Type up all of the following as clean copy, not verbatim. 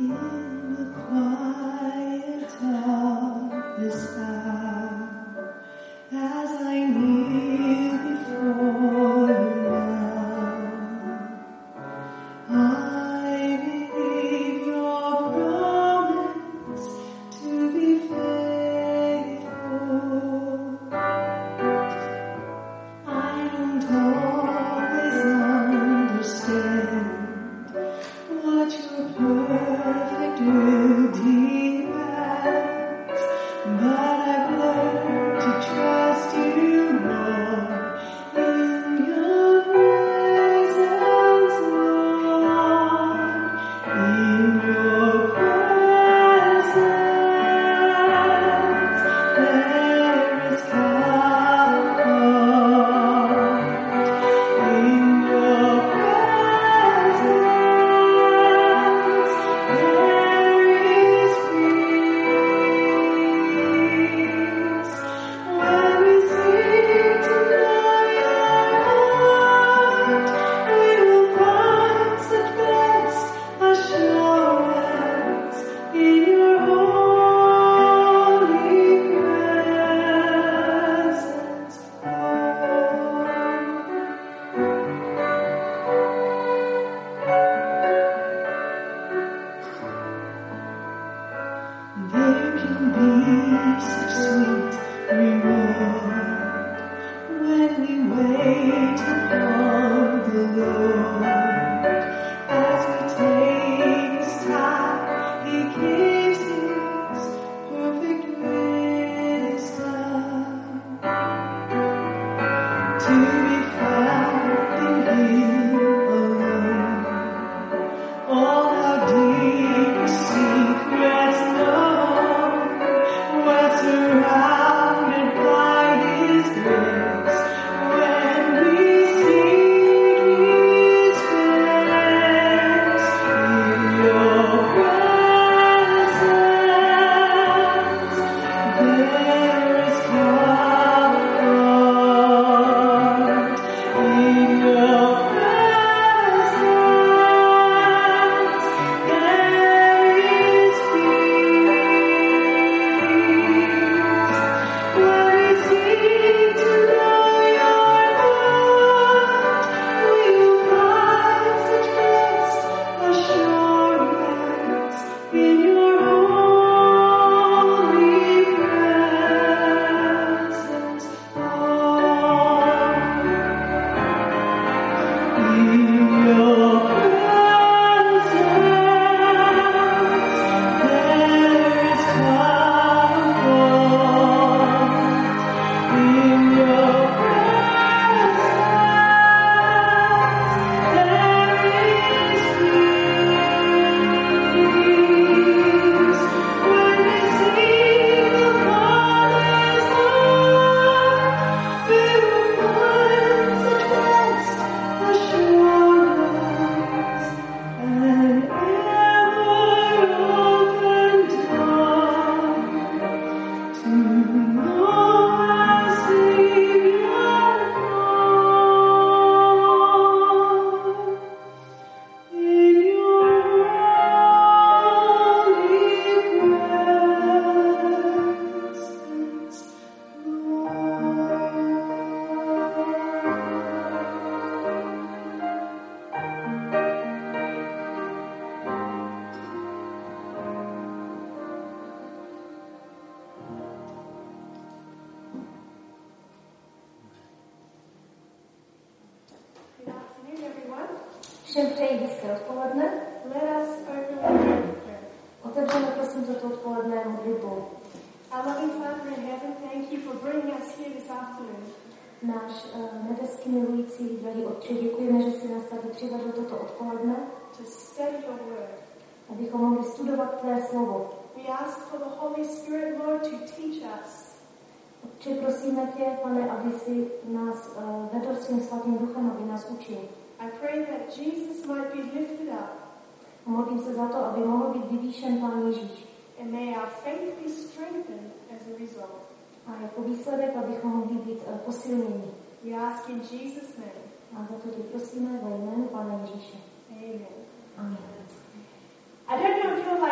Všem přeji hezké odpoledne. Let us open with prayer. Otevřeme prosím toto odpoledne modlitbou. Our loving Father in heaven, thank you for bringing us here this afternoon. Náš nebeský milující, drahý Otče, děkujeme, že jsi nás tady přivedl toto odpoledne, To study your word. abychom mohli studovat tvé slovo. We ask for the Holy Spirit, Lord, to teach us. Otče, prosíme tě, Pane, aby si nás vedl svým svatým duchem, aby nás učil. I pray that Jesus might be lifted up. A modlím se za to, aby mohl být vyvýšen Pán Ježíš. And may our faith be strengthened as a result. A jako výsledek, abychom mohli být posilněni. We ask in Jesus' name. A za to tě prosíme ve jménu Pána Ježíše. Amen. Amen. I don't know if you're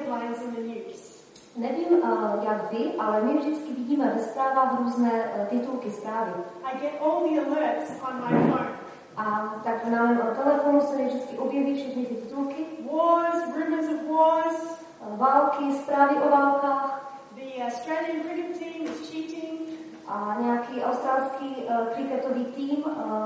headlines in the news. Nevím, jak vy, ale my vždycky vidíme ve zprávách různé titulky zprávy. I get all the alerts on my phone. A tak na mém telefonu se mi vždycky objeví všechny ty titulky. Wars, rumors of wars. Války, zprávy o válkách. The Australian cricket team is cheating. A nějaký australský kriketový tým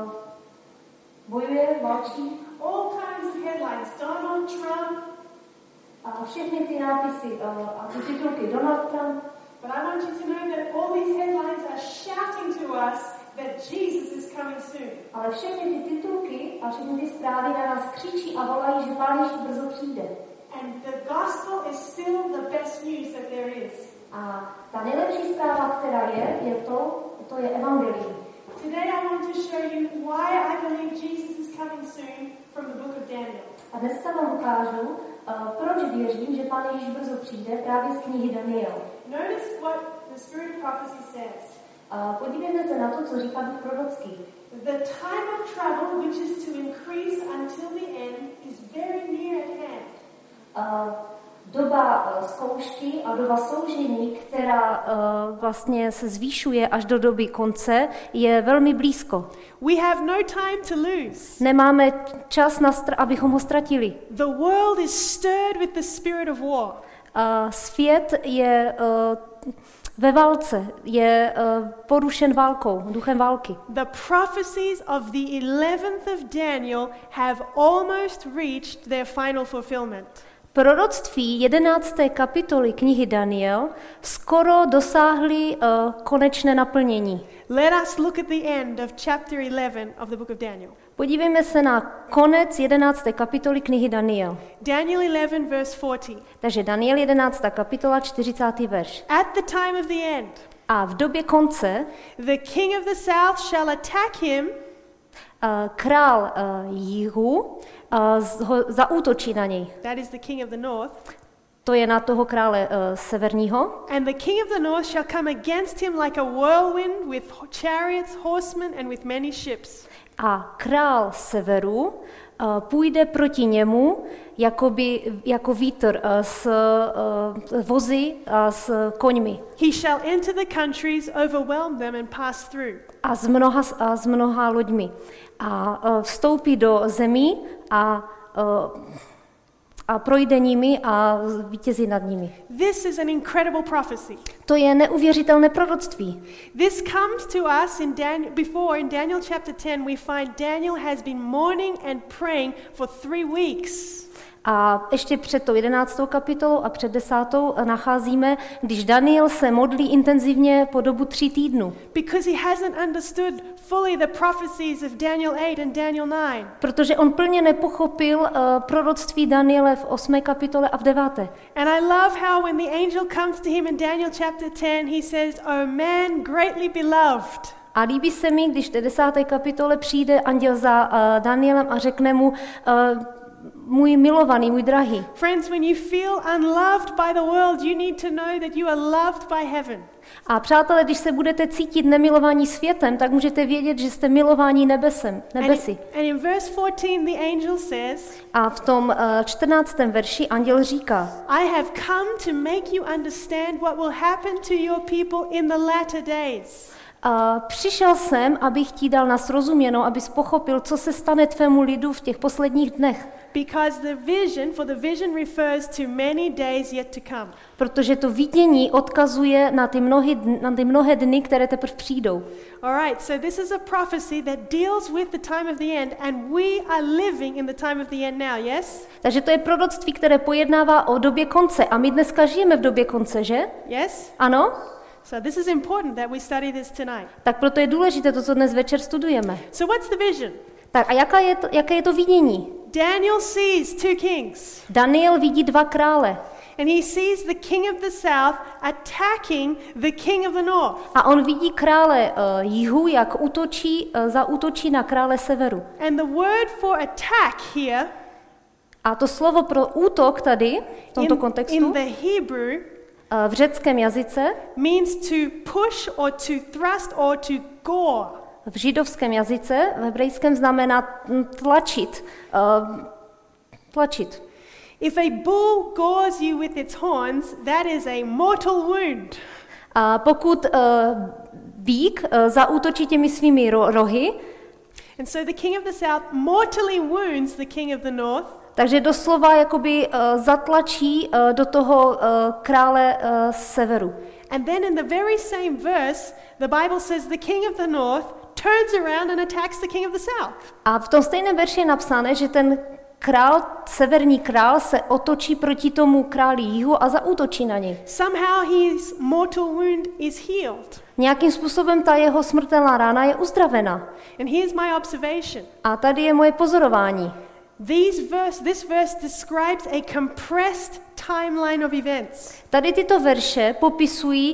bojuje, válčí. All kinds of headlines. Donald Trump. A všechny ty nápisy a ty titulky Donald Trump. But I want you to know that all these headlines are shouting to us that Jesus is coming soon. Ale všechny ty titulky a všechny ty zprávy na nás křičí a volají, že Pán Ježíš brzo přijde. And the gospel is still the best news that there is. A ta nejlepší zpráva, která je to je evangelium. Today I want to show you why I believe Jesus is coming soon from the book of Daniel. A dneska vám ukážu, proč věřím, že Pán Ježíš brzo přijde právě z knihy Daniel. Notice what the spirit of prophecy says. Podívejte se na to, co říká Duch prorocký. The time of trouble, which is to increase until the end, is very near at hand. Doba zkoušky a doba soužení, která vlastně se zvýšuje až do doby konce, je velmi blízko. We have no time to lose. Nemáme čas, abychom ho ztratili. The world is stirred with the spirit of war. Svět je ve válce, je porušen válkou, duchem války. The prophecies of the 11th of Daniel have almost reached their final fulfillment. Proroctví 11. kapitoly knihy Daniel skoro dosáhly konečné naplnění. Let us look at the end of chapter 11 of the book of Daniel. Podívejme se na konec 11. kapitoly knihy Daniel. Daniel 11 verse 40. Takže Daniel 11. kapitola 40. verš. At the time of the end, A v době konce the king of the south shall attack him, král jihu zaútočí na něj. that is the king of the north, To je na toho krále severního. and the king of the north shall come against him like a whirlwind with chariots, horsemen, and with many ships. A král severu půjde proti němu jako vítr s vozy a s koňmi. He shall enter the countries, overwhelm them, and pass through. A s mnoha loďmi. A vstoupí do zemí a projde nimi a vítězí nad nimi. This is an incredible prophecy. To je neuvěřitelné proroctví. This comes to us in Daniel chapter 10 we find Daniel has been mourning and praying for 3 weeks. A ještě před tou 11. kapitolou a před 10. nacházíme, když Daniel se modlí intenzivně po dobu 3 týdnů. Because he hasn't understood fully the prophecies of Daniel 8 and Daniel 9. Protože on plně nepochopil proroctví Daniele v 8. kapitole a v 9. And I love how when the angel comes to him in Daniel chapter 10 he says, "O man greatly beloved." A líbí se mi, když v 10. kapitole přijde anděl za Danielem a řekne mu, můj milovaný, můj drahý. Friends, when you feel unloved by the world, you need to know that you are loved by heaven. A přátelé, když se budete cítit nemilovaní světem, tak můžete vědět, že jste milováni nebesi. And in verse 14 the angel says, A v tom 14. verši anděl říká, I have come to make you understand what will happen to your people in the latter days. Přišel jsem, abych ti dal na srozuměnou, abys pochopil, co se stane tvému lidu v těch posledních dnech. Because the vision refers to many days yet to come. Protože to vidění odkazuje na ty mnohé dny, které teprve přijdou. All right, so this is a prophecy that deals with the time of the end, and we are living in the time of the end now, yes? Takže to je proroctví, které pojednává o době konce. A my dneska žijeme v době konce, že? Yes? Ano? So this is important that we study this tonight. Tak proto je důležité to, co dnes večer studujeme. So what's the vision? Tak a jaké je to vidění? Daniel sees 2 kings. Daniel vidí 2 krále. And he sees the king of the south attacking the king of the north. A on vidí krále jihu, jak zaútočí na krále severu. And the word for attack here, a to slovo pro útok tady, v tomto kontextu, in the Hebrew, v řeckém jazyce, means to push or to thrust or to gore. V židovském jazyce, v hebrejském znamená tlačit. If a bull gores you with its horns, that is a mortal wound. A pokud býk zaútočí těmi svými rohy, And so the king of the south mortally wounds the king of the north. takže doslova jakoby zatlačí do toho krále severu. And then in the very same verse, the Bible says the king of the north turns around and attacks the king of the south. A v tom stejném verši je napsáno, že ten severní král se otočí proti tomu králi jihu a zaútočí na něj. Somehow his mortal wound is healed. Nějakým způsobem ta jeho smrtelná rána je uzdravena. And here's my observation. A tady je moje pozorování. This verse describes a compressed timeline of events. Tady tyto verše popisují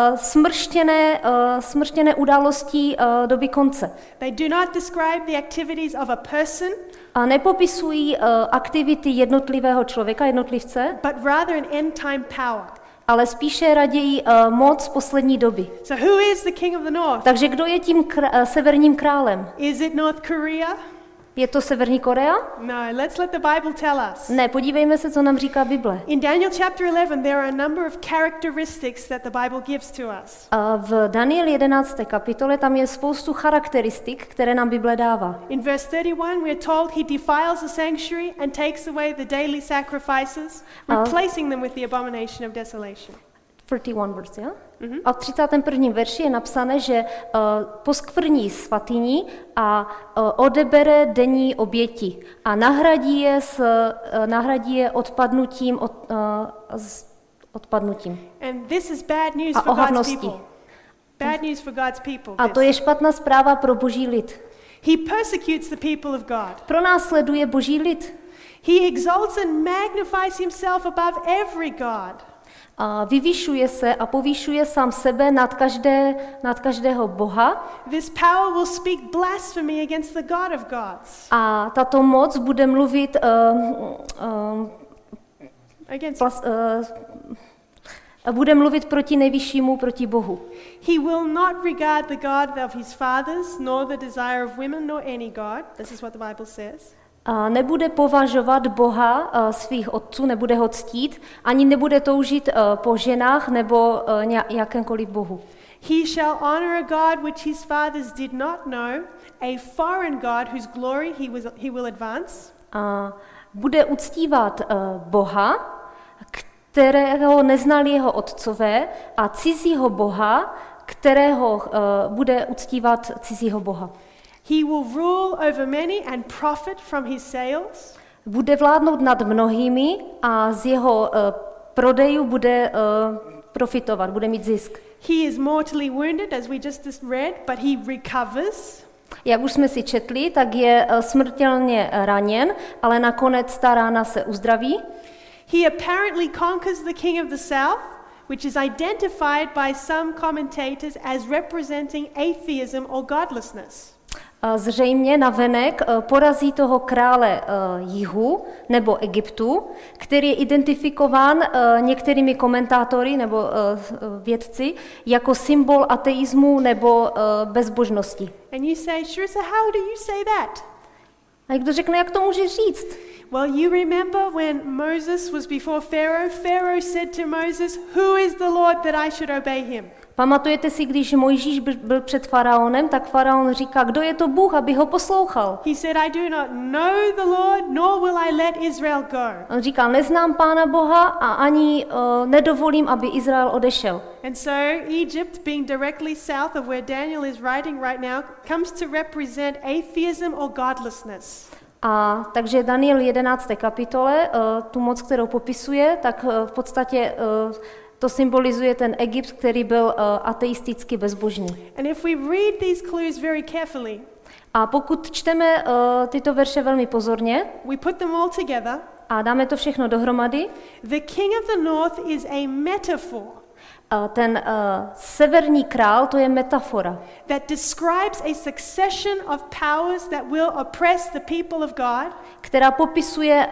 smrštěné události doby konce. They do not describe the activities of a person, A nepopisují aktivity jednotlivého člověka, jednotlivce, but rather an end time power. ale spíše raději moc poslední doby. So who is the king of the north? Takže kdo je tím severním králem? Is it North Korea? Je to Severní Korea? No, let's let the Bible tell us. Ne, podívejme se, co nám říká Bible. In Daniel chapter 11, there are a number of characteristics that the Bible gives to us. A v Daniel 11. kapitole tam je spoustu charakteristik, které nám Bible dává. In verse 31, we are told he defiles the sanctuary and takes away the daily sacrifices, replacing them with the abomination of desolation. 31 verse, ja? A v 31. verši je napsané, že poskvrní svatyni a odebere denní oběti a nahradí je odpadnutím. And this is bad news A for God's ohavností. people. Bad news for God's people. A to je špatná zpráva pro boží lid. He persecutes the people of God. Pronásleduje boží lid. He exalts and magnifies himself above every god. A vyvyšuje se a povýšuje sám sebe nad každého boha. This power will speak blasphemy against the God of gods. A tato moc bude mluvit bude mluvit proti nejvyššímu, proti Bohu. He will not regard the God of his fathers, nor the desire of women, nor any god. This is what the Bible says. A nebude považovat Boha svých otců, nebude ho ctít, ani nebude toužit po ženách nebo jakémkoliv bohu. He shall honor a god which his fathers did not know, a foreign god whose glory he will advance. A bude uctívat Boha, kterého neznali jeho otcové, a cizího boha, kterého bude uctívat cizího boha. He will rule over many and profit from his sales. Bude vládnout nad mnohými a z jeho prodejů bude profitovat, bude mít zisk. He is mortally wounded, as we just read, but he recovers. Jak už jsme si četli, tak je smrtelně raněn, ale nakonec ta rána se uzdraví. He apparently conquers the king of the south, which is identified by some commentators as representing atheism or godlessness. Zřejmě navenek porazí toho krále jihu nebo Egyptu, který je identifikován některými komentátory nebo vědci jako symbol ateismu nebo bezbožnosti. And you say, Sharissa, how do you say that? A někdo řekne, jak to může říct? Well, you remember when Moses was before Pharaoh? Pharaoh said to Moses, "Who is the Lord that I should obey him?" Pamatujete si, když Mojžíš byl před faraonem, tak faraon říká, kdo je to Bůh, aby ho poslouchal. He said, "I do not know the Lord, nor will I let Israel go." On říkal, neznám Pána Boha a ani nedovolím, aby Izrael odešel. And so Egypt, being directly south of where Daniel is writing right now, comes to represent atheism or godlessness. A takže Daniel 11. kapitole, tu moc, kterou popisuje, tak v podstatě to symbolizuje ten Egypt, který byl ateisticky bezbožný. And if we read these clues very carefully, a pokud čteme tyto verše velmi pozorně, we put them all together, a dáme to všechno dohromady, the king of the north is a metaphor. Ten severní král, to je metafora. That describes a succession of powers that will oppress the people of God. Která popisuje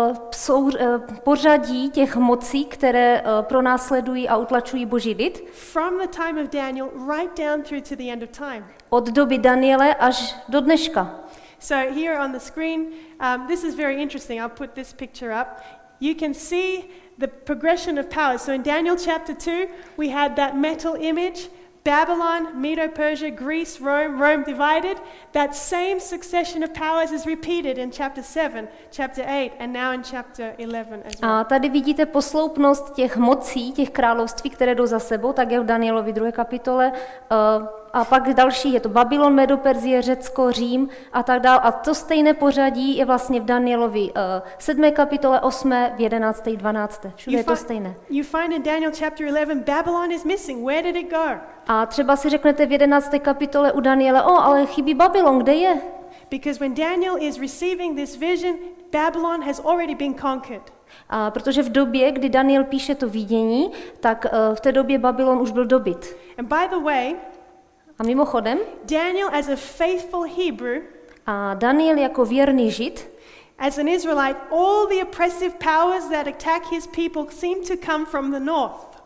pořadí těch mocí, které pronásledují a utlačují boží lid. From the time of Daniel right down through to the end of time. Od doby Daniele až do dneška. So here on the screen, this is very interesting. I'll put this picture up. you can see the progression of powers. So in Daniel chapter 2, we had that metal image, Babylon, Medo-Persia, Greece, Rome divided. That same succession of powers is repeated in chapter 7, chapter 8, and now in chapter 11 as well. A tady vidíte posloupnost těch mocí, těch království, které jdou za sebou, tak je v Danielovi 2. kapitole. A pak další je to Babylon, Medo-Perzie, Řecko, Řím a tak dále. A to stejné pořadí je vlastně v Danielovi 7. kapitole, 8., v 11., 12. Všude je to stejné. You find in Daniel chapter 11, Babylon is missing. Where did it go? A třeba si řeknete v 11. kapitole u Daniele, ale chybí Babylon, kde je? Because when Daniel is receiving this vision, Babylon has already been conquered. A protože v době, kdy Daniel píše to vidění, tak v té době Babylon už byl dobyt. And by the way, a mimochodem, Daniel as a faithful Hebrew, a Daniel jako věrný Žid, as an Israelite, all the oppressive powers that attack his people seem to come from the north.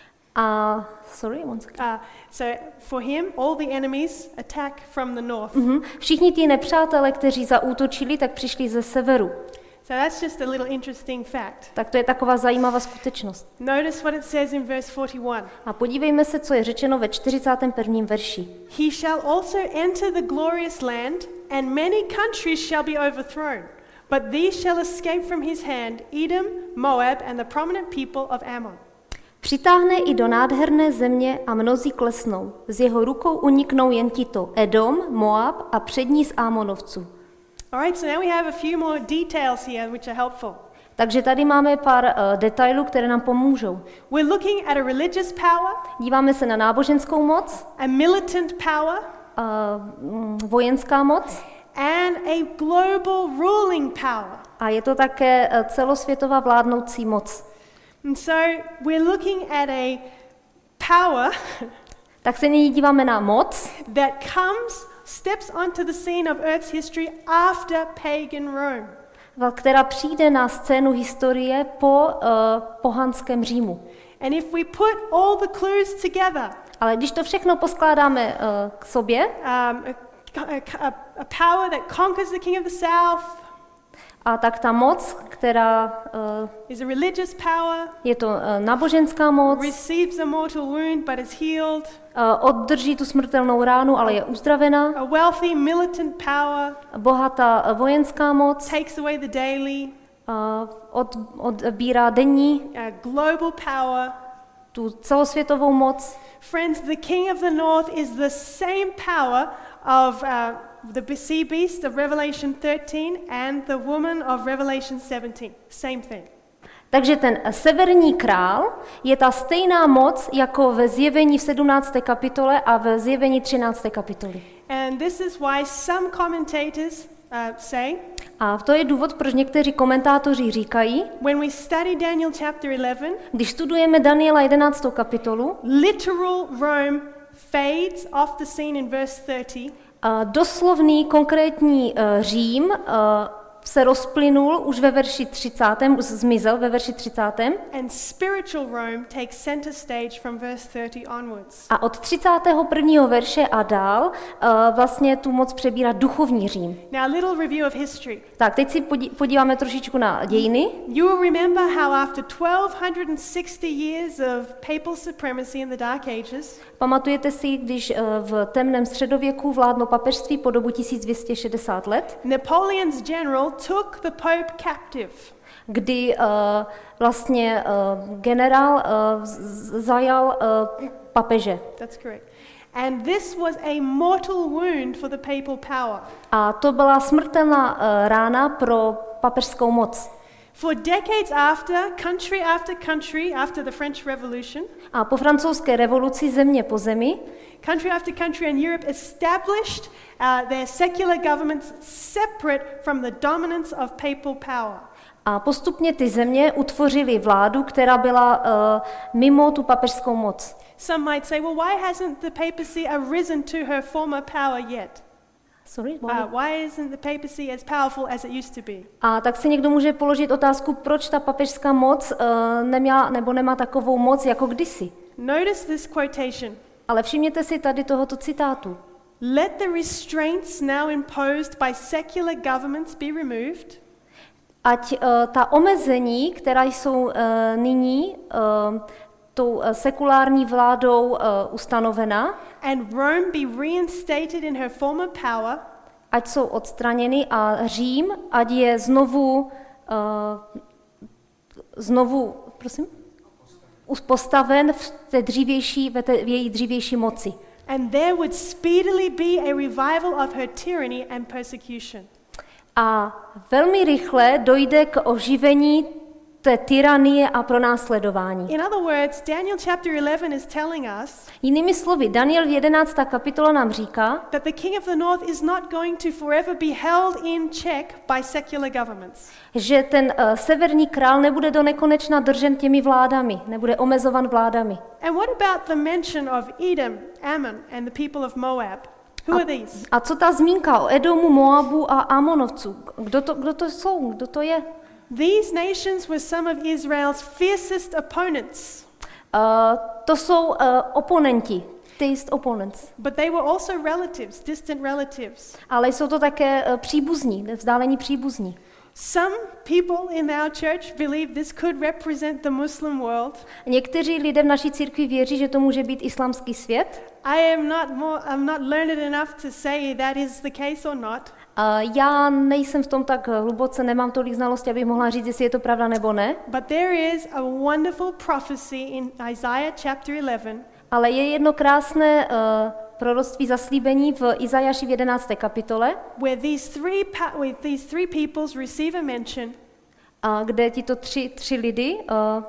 So for him, all the enemies attack from the north. Všichni ti nepřátelé, kteří zaútočili, tak přišli ze severu. So that's just a little interesting fact. Tak to je taková zajímavá skutečnost. Notice what it says in verse 41. A podívejme se, co je řečeno ve 41. verši. He shall also enter the glorious land, and many countries shall be overthrown. But these shall escape from his hand, Edom, Moab, and the prominent people of Ammon. Přitáhne i do nádherné země a mnozí klesnou. Z jeho rukou uniknou jen tito Edom, Moab a přední z Ámonovců. All right, so now we have a few more details here which are helpful. Takže tady máme pár detailů, které nám pomůžou. We're looking at a religious power. Díváme se na náboženskou moc. A militant power. Vojenská moc. And a global ruling power. A je to také celosvětová vládnoucí moc. And so we're looking at a power tak se nyní díváme na moc, that steps onto the scene of Earth's history after pagan Rome. Která přijde na scénu historie po pohanském Římu. And if we put all the clues together, ale když to všechno poskládáme k sobě, a power that conquers the king of the south, a tak ta moc, která is a religious power, je to náboženská moc, receives a mortal wound but is healed, oddrží tu smrtelnou ránu, ale je uzdravená, a wealthy militant power, bohatá vojenská moc, takes away the daily, odbírá denní, global power, tu celosvětovou moc. Friends, the king of the north is the same power of the sea beast of Revelation 13 and the woman of Revelation 17. Same thing. Takže ten severní král je ta stejná moc jako ve Zjevení v 17. kapitole a ve Zjevení 13. kapitoli. And this is why some commentators say, a to je důvod, proč někteří komentátoři říkají, when we study Daniel chapter 11, když studujeme Daniela 11. kapitolu, literal Rome fades off the scene in verse 30. Doslovný konkrétní Řím se rozplynul už ve verši 30. Zmizel ve verši 30. And spiritual Rome takes center stage from verse 30 onwards. A od 31. verše a dál vlastně tu moc přebírá duchovní Řím. Now a little review of history. Tak, teď si podíváme trošičku na dějiny. You will remember how after 1260 years of papal supremacy in the Dark Ages, pamatujete si, když v temném středověku vládlo papežství po dobu 1260 let? Napoleon's general took the Pope captive. Kdy vlastně generál zajal papeže. That's correct. And this was a mortal wound for the papal power. A to byla smrtelná rána pro papežskou moc. For decades after country after the French Revolution, a po francouzské revoluci země po zemi, country after country in Europe established their secular governments separate from the dominance of papal power. A postupně ty země utvořily vládu, která byla mimo tu papežskou moc. Some might say, well, why hasn't the papacy arisen to her former power yet? Sorry, why isn't the papacy as powerful as it used to be? A tak si někdo může položit otázku, proč ta papežská moc nemá takovou moc jako kdysi. Notice this quotation. Ale všimněte si tady tohoto citátu. Let the restraints now imposed by secular governments be removed. ať ta omezení, která jsou nyní tou sekulární vládou ustanovena, and Rome be reinstated in her former power, ať jsou odstraněny a Řím, ať je znovu postaven v její dřívější moci. and there would speedily be a revival of her tyranny and persecution. A velmi rychle dojde k oživení té tyranie a pronásledování. In other words, Daniel chapter 11 is telling us Jinými slovy, Daniel 11. kapitola nám říká, that the king of the north is not going to forever be held in check by secular governments. že ten severní král nebude do nekonečna držen těmi vládami, nebude omezovan vládami. And what about the mention of Edom, Ammon, and the people of Moab? Who are these? A co ta zmínka o Edomu, Moabu a Amonovců? Kdo to jsou? Kdo to je? These nations were some of Israel's fiercest opponents, To jsou oponenti, taste opponents. but they were also relatives, distant relatives. Ale jsou to také příbuzní, vzdálení příbuzní. Some people in our church believe this could represent the Muslim world. Někteří lidé v naší církvi věří, že to může být islámský svět. I'm not learned enough to say that is the case or not. Já nejsem v tom tak hluboce, nemám tolik znalostí, abych mohla říct, jestli je to pravda nebo ne. But there is a wonderful prophecy in Isaiah chapter 11 Ale je jedno krásné proroctví zaslíbení v Izajáši v 11. kapitole, where these three peoples receive a mention, kde tito tři lidi,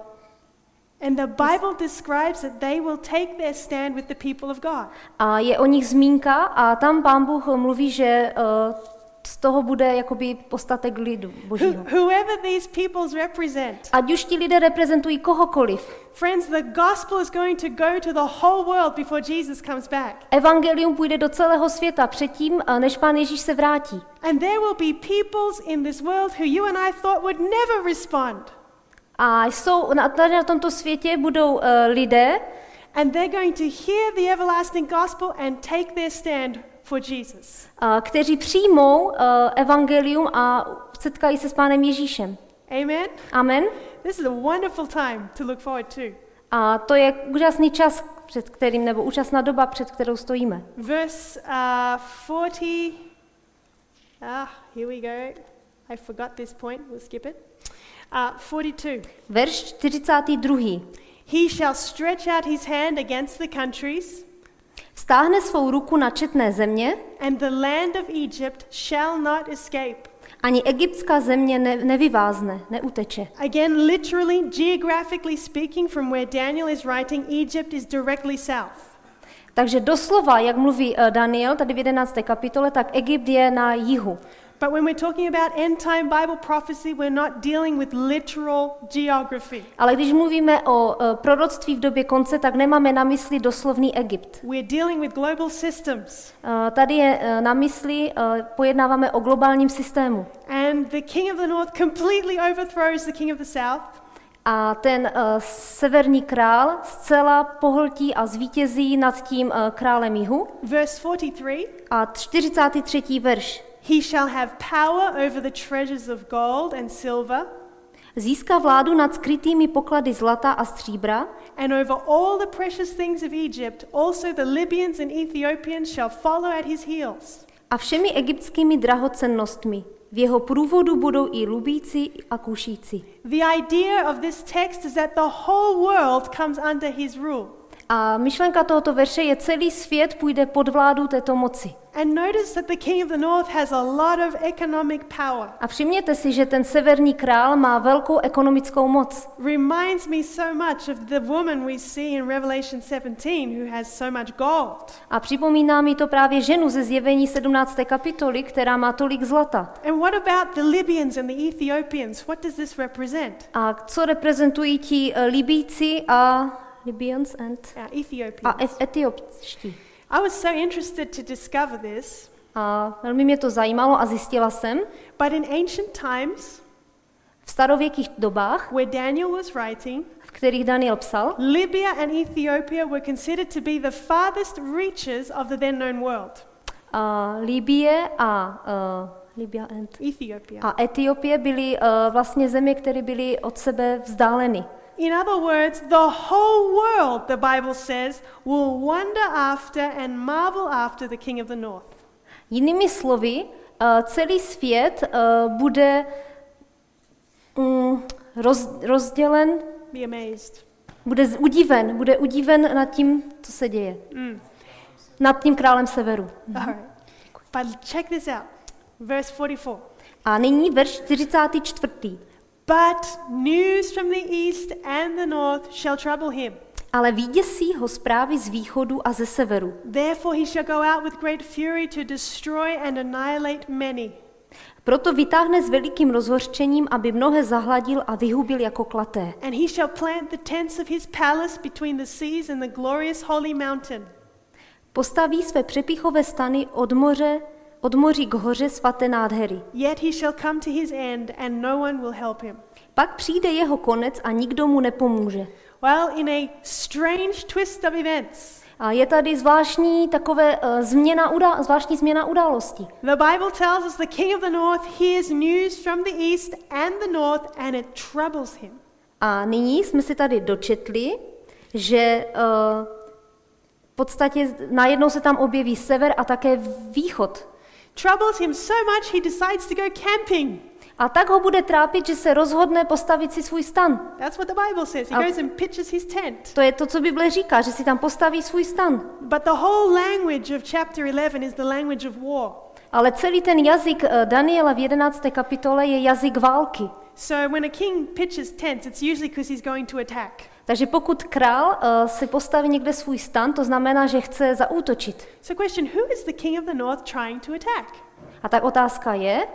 and the Bible describes that they will take their stand with the people of God. a je o nich zmínka a tam Pán Bůh mluví, že z toho bude jakoby postatek lidu božího. Whoever these peoples represent. Ať už ti lidé reprezentují kohokoliv. Friends, the gospel is going to go to the whole world before Jesus comes back. Evangelium půjde do celého světa předtím, než Pán Ježíš se vrátí. And there will be peoples in this world who you and I thought would never respond. A jsou na tomto světě budou lidé, And they're going to hear the everlasting gospel and take their stand for Jesus. Kteří přijmou evangelium a setkají se s Pánem Ježíšem. Amen? Amen. This is a wonderful time to look forward to. A to je úžasný čas, před kterým, nebo úžasná doba, před kterou stojíme. Verse 40. Here we go. I forgot this point. We'll skip it. 42. Verš 42. He shall stretch out his hand against the countries, Vztáhne svou ruku na četné země, and the land of Egypt shall not escape. ani egyptská země nevyvázne, neuteče. Again, literally, geographically speaking, from where Daniel is writing, Egypt is directly south. Takže doslova, jak mluví Daniel tady v 11. kapitole, tak Egypt je na jihu. But when we're talking about end-time Bible prophecy, we're not dealing with literal geography. Ale když mluvíme o proroctví v době konce, tak nemáme na mysli doslovný Egypt. We're dealing with global systems. Tady je na mysli, pojednáváme o globálním systému. And the king of the north completely overthrows the king of the south. A ten severní král zcela pohltí a zvítězí nad tím králem jihu. Verse 43. A 43. verš. He shall have power over the treasures of gold and silver, Získá vládu nad skrytými poklady zlata a stříbra and over all the precious things of Egypt. Also the Libyans and Ethiopians shall follow at his heels. a všemi egyptskými drahocennostmi. V jeho průvodu budou i Lubíci a Kušíci. The idea of this text is that the whole world comes under his rule. A myšlenka tohoto verše je, celý svět půjde pod vládu této moci. And notice that the king of the north has a lot of economic power. A všimněte si, že ten severní král má velkou ekonomickou moc. Reminds me so much of the woman we see in Revelation 17 who has so much gold. A připomíná mi to právě ženu ze Zjevení 17. kapitoly, která má tolik zlata. And what about the Libyans and the Ethiopians? What does this represent? A co reprezentují ti Libíci a Libyans a Ethiopians. Etiopští? I was so interested to discover this. A velmi mě to zajímalo a zjistila jsem, But in ancient times, v starověkých dobách, where Daniel was writing, v kterých Daniel psal, Libya and Ethiopia were considered to be the farthest reaches of the then known world. Libye a Libya and Ethiopia. a Etiopie byly vlastně země, které byly od sebe vzdáleny. In other words, the whole world, the Bible says, will wonder after and marvel after the king of the north. Jinými slovy, celý svět bude rozdělen, Be amazed. bude udiven nad tím, co se děje. Nad tím králem severu. All right. But check this out. Verse 44. A nyní verš 44. But news from the east and the north shall trouble him. Ale vyděsí ho zprávy z východu a ze severu. Therefore he shall go out with great fury to destroy and annihilate many. Proto vytáhne s velikým rozhořčením, aby mnohé zahladil a vyhubil jako klaté. And he shall plant the tents of his palace between the seas and the glorious holy mountain. Postaví své přepichové stany od moří k hoře svaté nádhery. Yet he shall come to his end and no one will help him. Pak přijde jeho konec a nikdo mu nepomůže. Well, in a strange twist of events, A je tady zvláštní změna událostí. the Bible tells us the king of the north hears news from the east and the north and it troubles him. A nyní jsme si tady dočetli, že v podstatě najednou se tam objeví sever a také východ. Troubles him so much he decides to go camping. A tak ho bude trápit, že se rozhodne postavit si svůj stan. That's what the Bible says. He A- goes and pitches his tent. To je to, co Bible říká, že si tam postaví svůj stan. But the whole language of chapter 11 is the language of war. Ale celý ten jazyk Daniela v 11. kapitole je jazyk války. So when a king pitches tents, it's usually because he's going to attack. Takže pokud král si postaví někde svůj stan, to znamená, že chce zaútočit. So question, who is the king of the north trying to attack? A tak otázka je,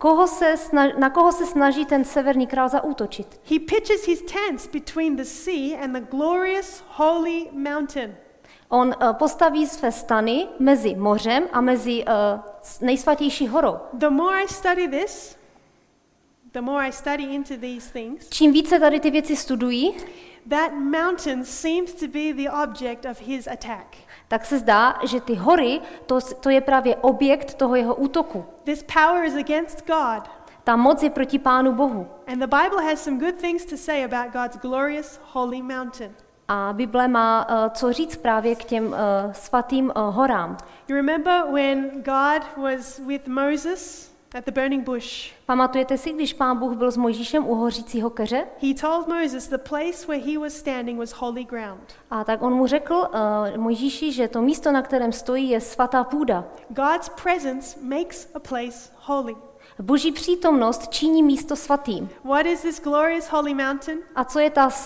na koho se snaží ten severní král zaútočit. He pitches his tents between the sea and the glorious holy mountain. On postaví své stany mezi mořem a mezi nejsvatější horou. The more I study this, the more I study into these things, Čím více tady ty věci studují, that mountain seems to be the object of his attack. tak se zdá, že ty hory, to je právě objekt toho jeho útoku. This power is against God. Ta moc je proti Pánu Bohu. And the Bible has some good things to say about God's glorious holy mountain. A Bible má co říct právě k těm svatým horám. You remember when God was with Moses at the burning bush? Pamatujete si, když Pán Bůh byl s Mojžíšem u hořícího keře? He told Moses the place where he was standing was holy ground. A tak on mu řekl Mojžíši, že to místo, na kterém stojí, je svatá půda. God's presence makes a place holy. Boží přítomnost činí místo svatým. What is this glorious holy mountain? A co je ta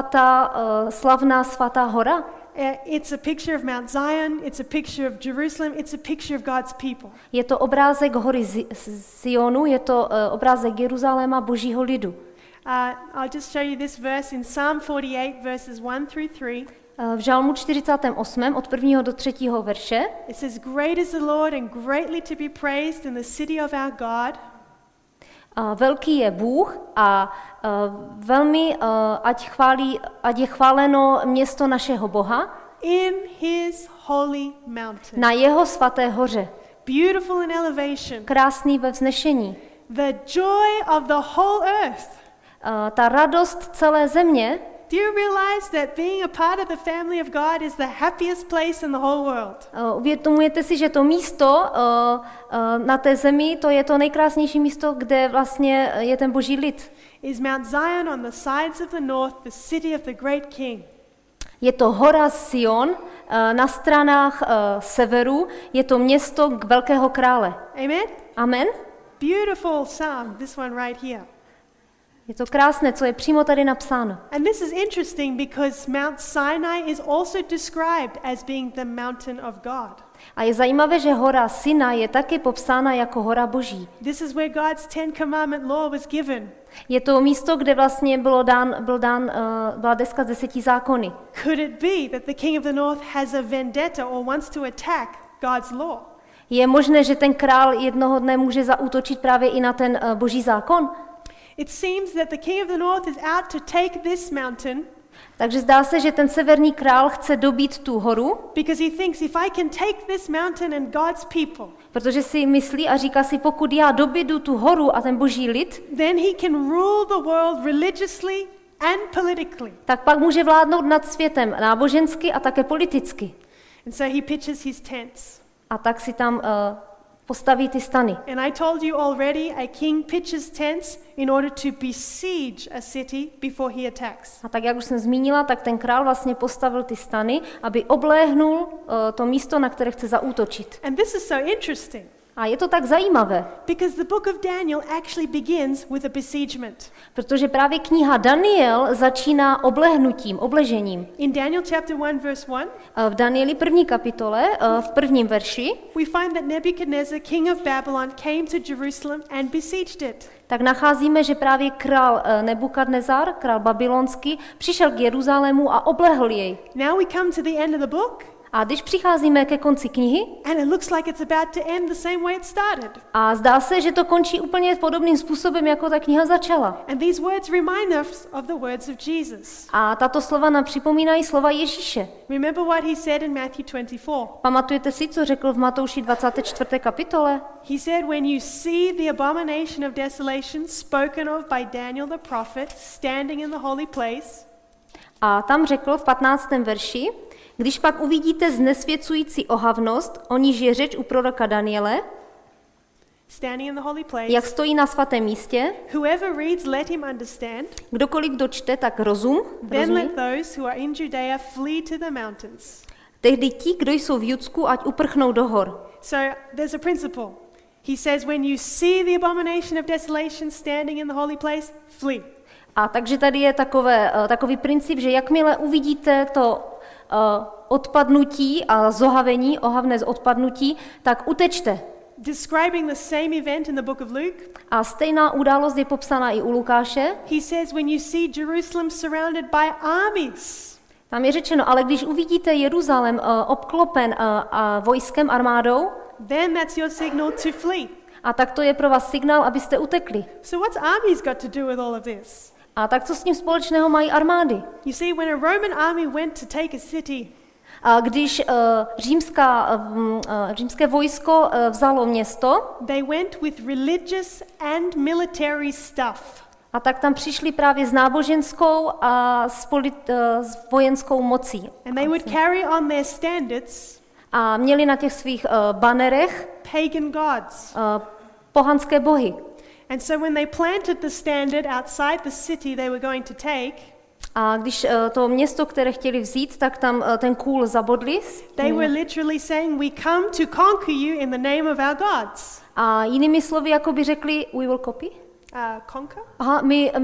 slavná svatá hora? It's a picture of Mount Zion, it's a picture of Jerusalem, it's a picture of God's people. Je to obrázek hory Sionu, je to obrázek Jeruzaléma, Božího lidu. I'll just show you this verse in Psalm 48, verses 1 through 3. V Žalmu 48. od 1. do 3. verše It says, Great is the Lord and greatly to be praised in the city of our God. Velký je Bůh a velmi ať je chváleno město našeho Boha In his holy mountain. na jeho svaté hoře. Beautiful in elevation. Krásný ve vznešení. The joy of the whole earth. Ta radost celé země. Do you realize that being a part of the family of God is the happiest place in the whole world? Uvědomujete si, že to místo na té zemi, to je to nejkrásnější místo, kde vlastně je ten Boží lid. Is Mount Zion on the sides of the north, the city of the great king. Je to hora Sion na stranách severu, je to město velkého krále. Amen? Amen? Beautiful psalm, this one right here. Je to krásné, co je přímo tady napsáno. And this is interesting because Mount Sinai is also described as being the mountain of God. A je zajímavé, že hora Sinai je taky popsána jako hora Boží. This is where God's 10 commandment law was given. Je to místo, kde vlastně byla deska z 10 zákony. Could it be that the king of the north has a vendetta or wants to attack God's law? Je možné, že ten král jednoho dne může zaútočit právě i na ten Boží zákon? It seems that the king of the north is out to take this mountain. Takže zdá se, že ten severní král chce dobít tu horu, because he thinks if I can take this mountain and God's people, protože si myslí a říká si, pokud já dobidu tu horu a ten boží lid, then he can rule the world religiously and politically. tak pak může vládnout nad světem nábožensky a také politicky. And so he pitches his tents. A tak si tam postaví ty stany. And I told you already, a king pitches tents in order to besiege a city before he attacks. A tak, jak už jsem zmínila, tak ten král vlastně postavil ty stany, aby obléhnul to místo, na které chce zaútočit. And this is so interesting. A je to tak zajímavé, Because the book of Daniel actually begins with a besiegement. protože právě kniha Daniel začíná oblehnutím, obležením. In Daniel chapter 1 verse 1, V Danieli 1. kapitole, v 1. verši, we find that Nebuchadnezzar, king of Babylon, came to Jerusalem and besieged it. tak nacházíme, že právě král Nebukadnezar, král babylonský, přišel k Jeruzalému a oblehl jej. Now we come to the end of the book, A když přicházíme ke konci knihy, and it looks like it's about to end the same way it started. a zdá se, že to končí úplně podobným způsobem, jako ta kniha začala. And these words remind us of the words of Jesus. A tato slova nám připomínají slova Ježíše. Remember what he said in Matthew 24. Pamatujete si, co řekl v Matouši 24. kapitole? He said, when you see the abomination of desolation spoken of by Daniel the prophet standing in the holy place, A tam řekl v 15. verši, když pak uvidíte znesvěcující ohavnost, o níž je řeč u proroka Daniele, standing in the holy place, jak stojí na svatém místě, whoever reads, let him understand. kdokoliv dočte, tak rozumí. Then let those who are in Judea flee to the mountains. Tehdy ti, kdo jsou v Judsku, ať uprchnou do hor. So there's a principle. He says, when you see the abomination of desolation standing in the holy place, flee. A takže tady je takový princip, že jakmile uvidíte to odpadnutí a zohavení, ohavné odpadnutí, tak utečte. Describing the same event in the book of Luke, A stejná událost je popsána i u Lukáše. he says, when you see Jerusalem surrounded by armies, Tam je řečeno, ale když uvidíte Jeruzalém obklopen vojskem, armádou, then that's your signal to flee. a tak to je pro vás signál, abyste utekli. So what's armies got to do with all of this? A tak co s tím společného mají armády? You see, when a Roman army went to take a city, A když římské vojsko vzalo město, they went with religious and military stuff. a tak tam přišli právě s náboženskou a s vojenskou mocí. And they would carry on their standards A měli na těch svých banerech pagan gods. pohanské bohy. And so when they planted the standard outside the city they were going to take, A když to město, které chtěli vzít, tak tam ten kůl zabodli. they were literally saying, we come to conquer you in the name of our gods. A jinými slovy, jako by řekli, we will copy. Conquer? Aha,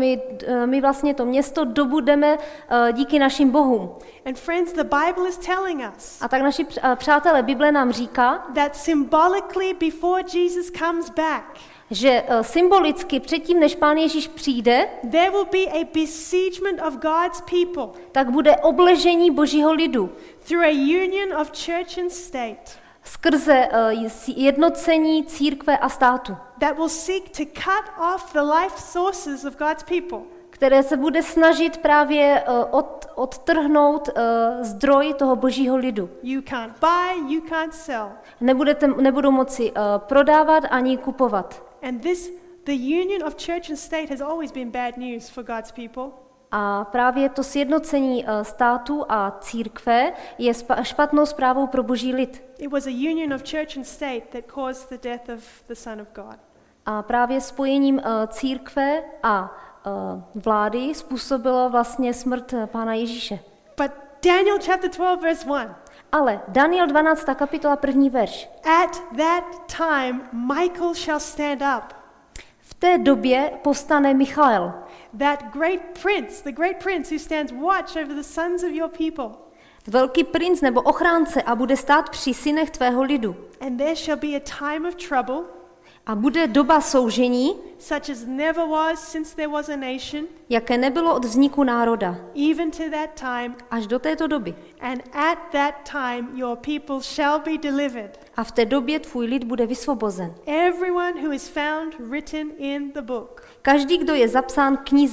my vlastně to město dobudeme díky našim bohům. And friends, the Bible is telling us A tak naši přátelé, Bible nám říká, that symbolically before Jesus comes back, že symbolicky předtím, než Pán Ježíš přijde, there will be a besiegement of God's people tak bude obležení Božího lidu through a union of church and state skrze jednocení církve a státu, that will seek to cut off the life sources of God's people. které se bude snažit právě odtrhnout zdroj toho Božího lidu. You can't buy, you can't sell. Nebudou moci prodávat ani kupovat. And the union of church and state has always been bad news for God's people. A právě to sjednocení státu a církve je špatnou zprávou pro Boží lid. It was a union of church and state that caused the death of the Son of God. A právě spojením církve a vlády způsobilo vlastně smrt Pána Ježíše. But Daniel chapter 12 verse 1. Ale Daniel 12. kapitola 1. verš. At that time Michael shall stand up. V té době povstane Michael, That great prince, the great prince who stands watch over the sons of your people. velký princ nebo ochránce a bude stát při synech tvého lidu. And there shall be a time of trouble, A bude doba soužení, such as never was since there was a nation, jaké nebylo od vzniku národa, even to that time. až do této doby. And at that time your people shall be delivered. A v té době tvůj lid bude vysvobozen. Everyone who is found written in the book. Každý, kdo je zapsán v knize.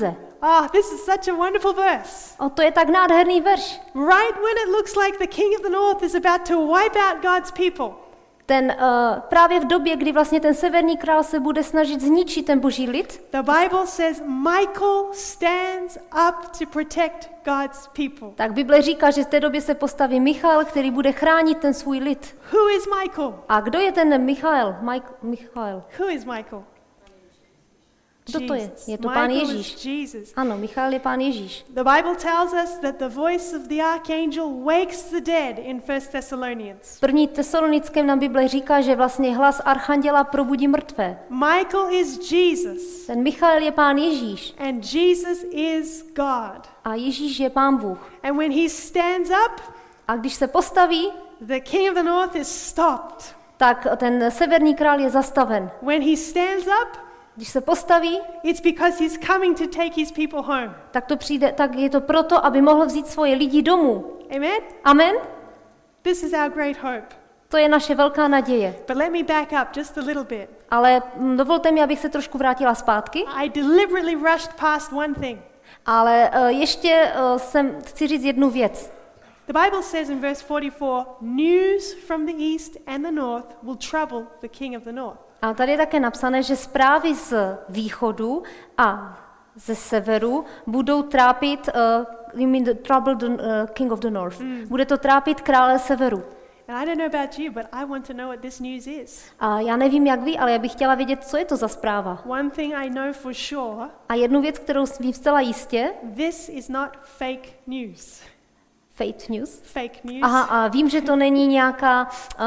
Ah, this is such a wonderful verse. To je tak nádherný verš. Right when it looks like the king of the north is about to wipe out God's people. Právě v době, kdy vlastně ten severní král se bude snažit zničit ten boží lid, The Bible says Michael stands up to protect God's people. tak Bible říká, že v té době se postaví Michael, který bude chránit ten svůj lid. Who is Michael? A kdo je ten Michael? Michael. Who is Michael? Kdo to je? Jesus. Je to Pán Michael Ježíš. is Jesus. Ano, Michael je Pán Ježíš. The Bible tells us that the voice of the archangel wakes the dead in 1 Thessalonians. V 1. Tesalonickém nám Bible říká, že vlastně hlas archanděla probudí mrtvé. Michael is Jesus, Ten Michael je Pán Ježíš and Jesus is God. a Ježíš je Pán Bůh. And when he stands up, A když se postaví, the king of the north is stopped. tak ten severní král je zastaven. When he stands up, Když se postaví, it's because he's coming to take his people home. tak je to proto, aby mohl vzít svoje lidi domů. Amen? Amen? This is our great hope. To je naše velká naděje. But let me back up just a little bit. Ale dovolte mi, abych se trošku vrátila zpátky. I deliberately rushed past one thing. Ale ještě chci říct jednu věc. The Bible says in verse 44, news from the east and the north will trouble the king of the north. A tady je také napsané, že zprávy z východu a ze severu budou trápit, trouble the king of the north. Bude to trápit krále severu. And I don't know about you, but I want to know what this news is. A já nevím, jak vy, ale já bych chtěla vědět, co je to za zpráva. One thing I know for sure, A jednu věc, kterou vím zcela jistě, this is not fake news. fake news. Fake news. Aha, a vím, že to není nějaká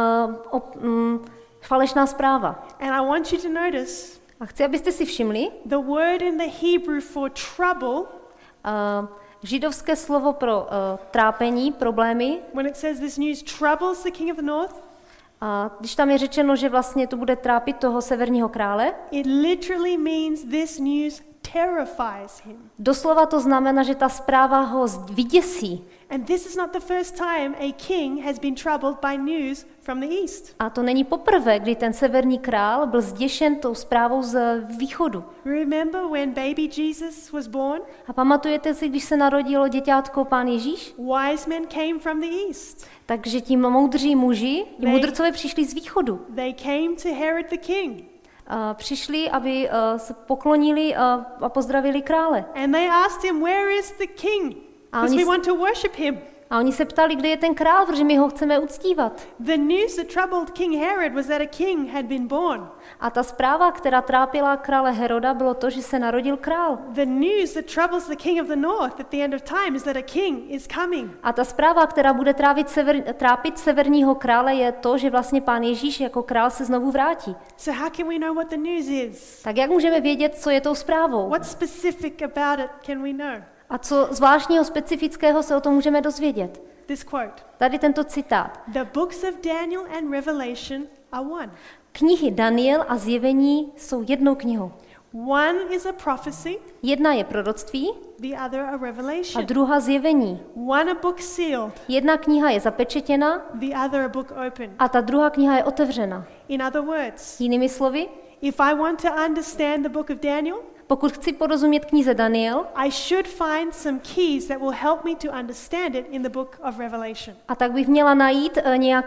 falešná zpráva. And I want you to notice A chci, abyste si všimli, the word in the Hebrew for trouble, židovské slovo pro trápení, problémy, when it says this news troubles the king of the north, a když tam je řečeno, že vlastně to bude trápit toho severního krále, it literally means this news terrifies him. doslova to znamená, že ta zpráva ho vyděsí. And this is not the first time a king has been troubled by news from the east. A to není poprvé, kdy ten severní král byl zděšen tou zprávou z východu. Remember when baby Jesus was born? A pamatujete si, když se narodilo děťátko Pán Ježíš? Wise men came from the east. Takže ti moudří muži, ti mudrcové přišli z východu. They came to Herod the king. Přišli, aby se poklonili a pozdravili krále. And they asked him, where is the king? Because we want to worship him. A oni se ptali, kde je ten král, protože my ho chceme uctívat. The news that troubled King Herod was that a king had been born. A ta zpráva, která trápila krále Heroda, bylo to, že se narodil král. The news that troubles the king of the north at the end of time is that a king is coming. A ta zpráva, která bude trápit severního krále, je to, že vlastně Pán Ježíš jako král se znovu vrátí. So how can we know what the news is? Tak jak můžeme vědět, co je tou zprávou? What specific about it can we know? A co zvláštního, specifického se o tom můžeme dozvědět? This quote. Tady tento citát. The books of Daniel and Revelation are one. Knihy Daniel a Zjevení jsou jednou knihou. One is a prophecy, Jedna je proroctví the other a a revelation. druhá zjevení. One a book sealed, Jedna kniha je zapečetěna the other a book open. a ta druhá kniha je otevřena. In other words, Jinými slovy, if I want to understand the book of Daniel, pokud chci porozumět knize Daniel, I should find some keys that will help me to understand it in the book of Revelation. a tak bych měla najít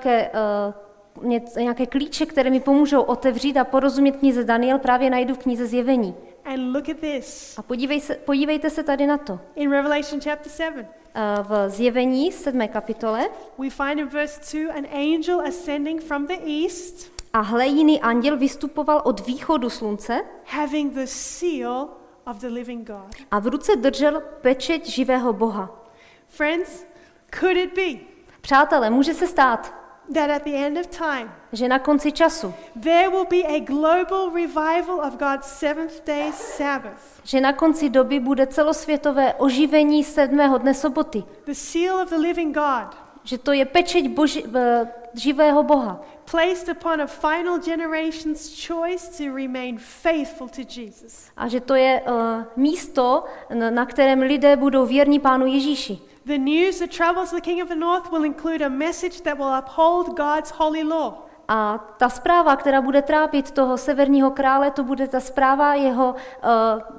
nějaké klíče, které mi pomůžou otevřít a porozumět knize Daniel, právě najdu v knize Zjevení. And look at this. A podívejte se tady na to. In Revelation chapter 7, V Zjevení 7. kapitole we find in verse 2 an angel ascending from the east, a hle, jiný anděl vystupoval od východu slunce having the seal of the living God. a v ruce držel pečeť živého Boha. Friends, could it be Přátelé, může se stát, that at the end of time, že na konci času, there will be a global revival of God's seventh day Sabbath? že na konci doby bude celosvětové oživení 7. dne soboty, The seal of the living God, že to je pečeť živého Boha, placed upon a final generation's choice to remain faithful to Jesus. a že to je místo, na kterém lidé budou věrní Pánu Ježíši. The news that troubles the king of the north will include a message that will uphold God's holy law. A ta zpráva, která bude trápit toho severního krále, to bude ta zpráva jeho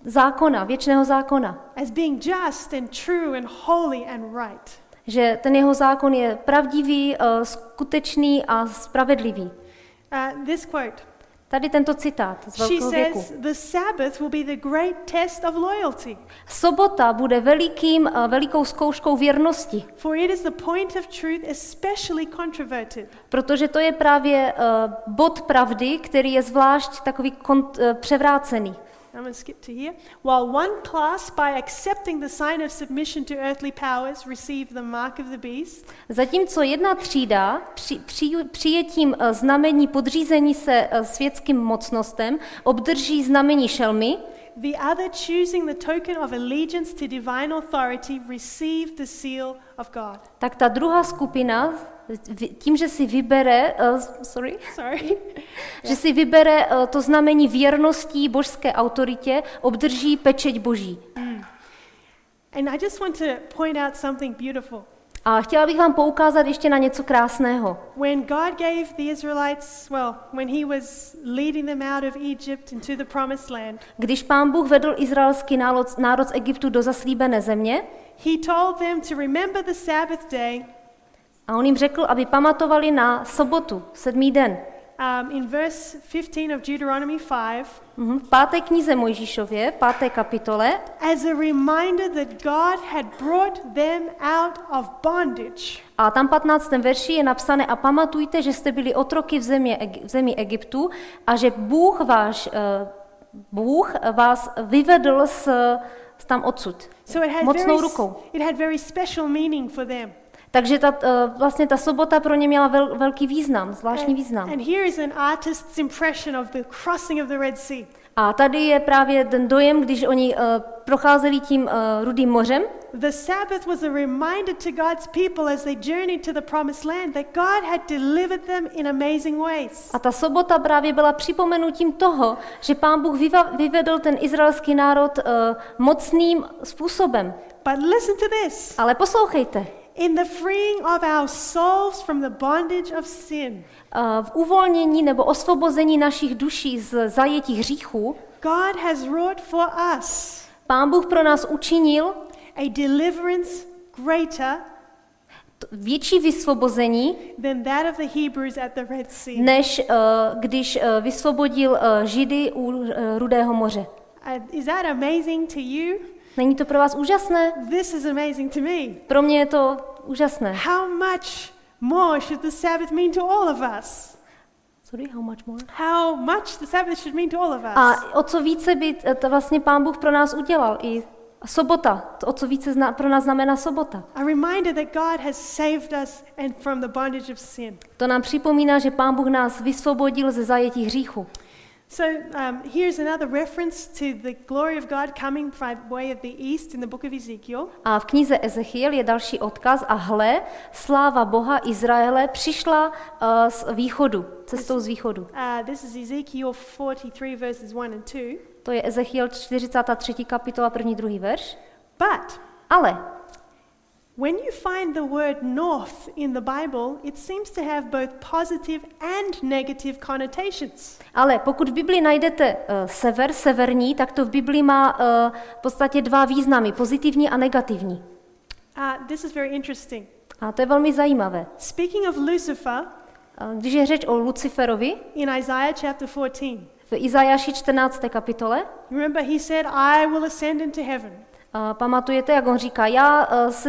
zákona, věčného zákona. as being just and true and holy and right. Že ten jeho zákon je pravdivý, skutečný a spravedlivý. This quote. Tady tento citát z She Velkého věku. says, the Sabbath will be the great test of loyalty. Sobota bude velikou zkouškou věrnosti, For it is the point of truth especially controverted. protože to je právě bod pravdy, který je zvlášť takový převrácený. I'm going to skip to here. While one class, by accepting the sign of submission to earthly powers, receive the mark of the beast, Zatímco jedna třída přijetím znamení podřízení se světským mocnostem obdrží znamení šelmy, the other, choosing the token of allegiance to divine authority, receive the seal of God. tak ta druhá skupina tím, že si vybere, Sorry. že si vybere to znamení věrností božské autoritě, obdrží pečeť boží. And I just want to point out something beautiful. A chtěla bych vám poukázat ještě na něco krásného. When God gave the Israelites, when he was leading them out of Egypt into the promised land, Když Pán Bůh vedl izraelský národ z Egyptu do zaslíbené země, he told them to remember the Sabbath day. a on jim řekl, aby pamatovali na sobotu, 7. den. In verse 15 of Deuteronomy 5, V 5. knize Mojžíšově, 5. kapitole, as a reminder that God had brought them out of bondage. a tam 15. verši je napsané: a pamatujte, že jste byli otroky v zemi Egyptu a že Bůh vás vyvedl tam odsud So mocnou rukou. it had very special meaning for them. Takže vlastně ta sobota pro ně měla velký význam, zvláštní význam. And here is an artist's impression of the crossing of the Red Sea. A tady je právě ten dojem, když oni procházeli tím Rudým mořem. The Sabbath was a reminder to God's people as they journeyed to the promised land that God had delivered them in amazing ways. A ta sobota právě byla připomenutím toho, že Pán Bůh vyvedl ten izraelský národ mocným způsobem. But listen to this. Ale poslouchejte. In the freeing of our souls from the bondage of sin, V uvolnění nebo osvobození našich duší z zajetí hříchů God has wrought for us Pán Bůh pro nás učinil a deliverance greater větší vysvobození, than that of the Hebrews at the Red Sea. než když vysvobodil Židy u Rudého moře. Is that amazing to you? Není to pro vás úžasné? This is amazing to me. Pro mě je to úžasné. How much more should the Sabbath mean to all of us? Sorry, how much more? How much the Sabbath should mean to all of us. A o co více by to vlastně Pán Bůh pro nás udělal i sobota, to o co více pro nás znamená sobota. A reminder that God has saved us and from the bondage of sin. To nám připomíná, že Pán Bůh nás vysvobodil ze zajetí hříchu. So here's another reference to the glory of God coming by way of the east in the book of Ezekiel. A v knize Ezechiel je další odkaz a hle, sláva Boha Izraele přišla z východu, cestou z východu. This is Ezekiel 43 verses 1 and 2. To je Ezechiel 43. kapitola, 1. 2. verš. But Ale when you find the word north in the Bible, it seems to have both positive and negative connotations. Ale pokud v Biblii najdete severní, tak to v Biblii má v podstatě dva významy, pozitivní a negativní. This is very interesting. A to je velmi zajímavé. Speaking of Lucifer, Když je řeč o Luciferovi, in Isaiah chapter 14, v Izajáši 14. kapitole, remember he said, I will ascend into heaven. Pamatujete, jak on říká, já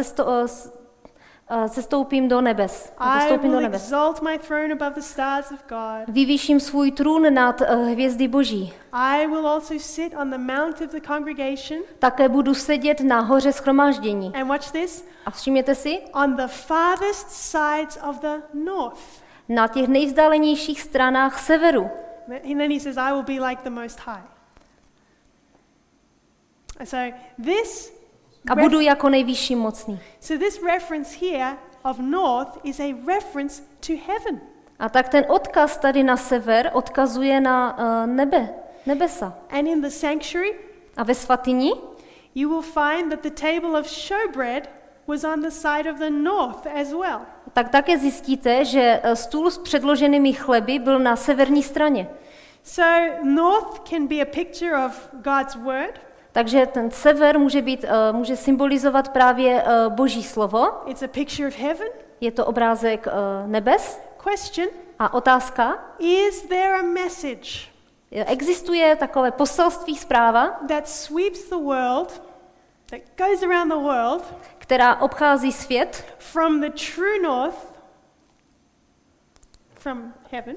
sestoupím do nebes. I will exalt my throne above the stars of God. Vyvýším svůj trůn nad hvězdy Boží. I will also sit on the mount of the congregation. Také budu sedět na hoře shromáždění. And watch this. A všimněte si, On the farthest sides of the north. na těch nejvzdálenějších stranách severu. And then he says, I will be like the Most High. So this A budu jako nejvyšší mocný. So this reference here of north is a reference to heaven. A tak ten odkaz tady na sever odkazuje na nebesa. And in the sanctuary, A ve svatyni you will find that the table of showbread was on the side of the north as well. tak také zjistíte, že stůl s předloženými chleby byl na severní straně. So north can be a picture of God's word. Takže ten sever může symbolizovat právě Boží slovo. It's a picture of heaven. Je to obrázek nebes. Question. A otázka, Is there a message existuje takové poselství, zpráva, that sweeps the world, that goes around the world, která obchází svět from the true north, from heaven?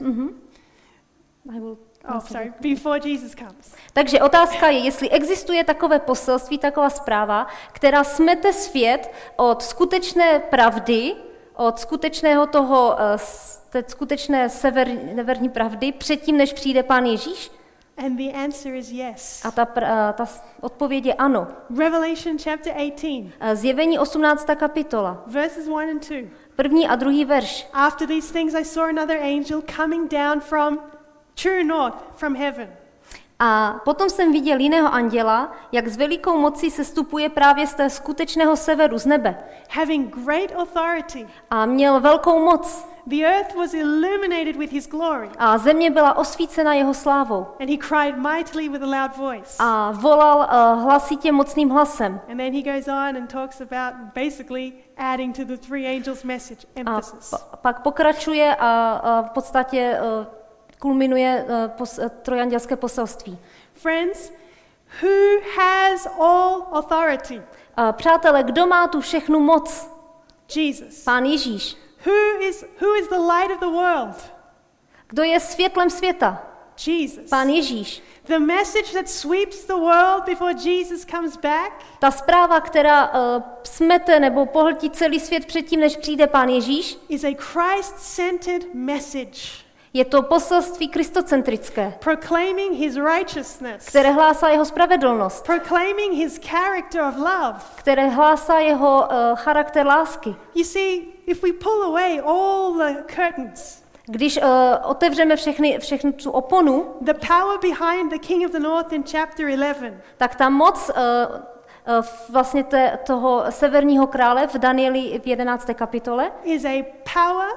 Before Jesus comes. Takže otázka je, jestli existuje takové poselství, taková zpráva, která smete svět od skutečné pravdy, od skutečného té skutečné severní pravdy, předtím, než přijde Pán Ježíš? And the answer is yes. A ta odpověď je ano. Revelation chapter 18. Zjevení 18. kapitola. Verses 1 and 2. První a druhý verš. After these things I saw another angel coming down from true north, from heaven. A potom jsem viděl jiného anděla, jak s velikou mocí sestupuje právě z té skutečného severu, z nebe. Having great authority. A měl velkou moc. The earth was illuminated with his glory. A země byla osvícena jeho slávou. And he cried mightily with a loud voice. A volal hlasitě mocným hlasem. And then he goes on and talks about basically adding to the three angels' message, emphasis. A pak pokračuje a v podstatě kulminuje trojandělské poselství. Friends, who has all authority? Přátelé, kdo má tu všechnu moc? Jesus. Pán Ježíš. Who is the light of the world? Kdo je světlem světa? Jesus. Pán Ježíš. The message that sweeps the world before Jesus comes back. Ta zpráva, která smete nebo pohltí celý svět předtím, než přijde Pán Ježíš, is a Christ-centered message. Je to poselství kristocentrické, proclaiming his righteousness, které hlásá jeho spravedlnost, proclaiming his character of love, které hlásá jeho charakter lásky. You see, if we pull away all the curtains, když otevřeme všechnu tu oponu, the power behind the King of the North in chapter 11, tak ta moc vlastně toho severního krále v Danieli v 11. kapitole is a power,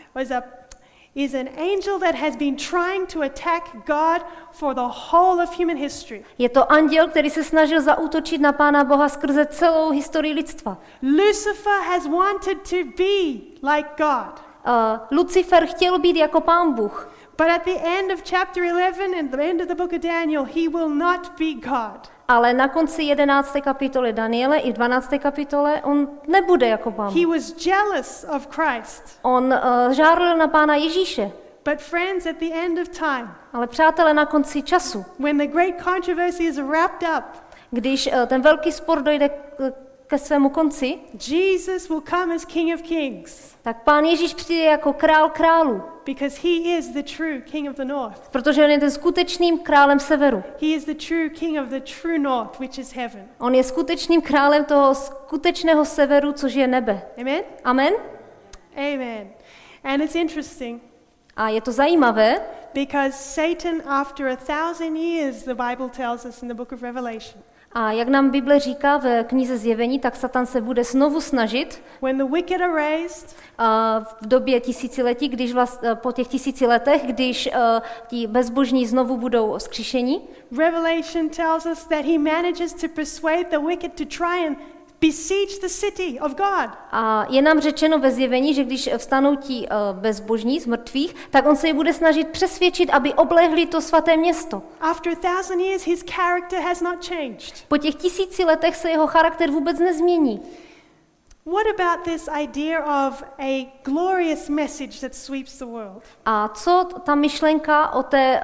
is an angel that has been trying to attack God for the whole of human history. Je to anděl, který se snažil zaútočit na Pána Boha skrze celou historii lidstva. Lucifer has wanted to be like God. Lucifer chtěl být jako Pán Bůh. But at the end of chapter 11 and the end of the book of Daniel, he will not be God. Ale na konci 11. kapitoly Daniele i 12. kapitole on nebude jako Pán Bůh. He was jealous of Christ. On žárlil na Pána Ježíše. But friends, at the end of time, ale přátelé, na konci času, when the great controversy is wrapped up, když ten velký spor dojde ke svému konci, Jesus will come as King of Kings. Tak Pán Ježíš přijde jako král králů. Because he is the true King of the North. Protože on je ten skutečným králem severu. He is the true King of the true North, which is heaven. On je skutečným králem toho skutečného severu, což je nebe. Amen? Amen? Amen. And it's interesting. A je to zajímavé, because Satan after 1000 years, the Bible tells us in the book of Revelation. A jak nám Bible říká v knize Zjevení, tak Satan se bude znovu snažit when the wicked are raised, v době tisíciletí, když po těch 1000 letech, když ti bezbožní znovu budou vzkříšeni. Revelation tells us that he manages to persuade the wicked to try and besiege the city of God. A je nám řečeno ve Zjevení, že když vstanou ti bezbožní z mrtvých, tak on se je bude snažit přesvědčit, aby oblehli to svaté město. After 1000 years, his character has not changed. Po těch 1000 letech se jeho charakter vůbec nezmění. What about this idea of a glorious message that sweeps the world? A co ta myšlenka o té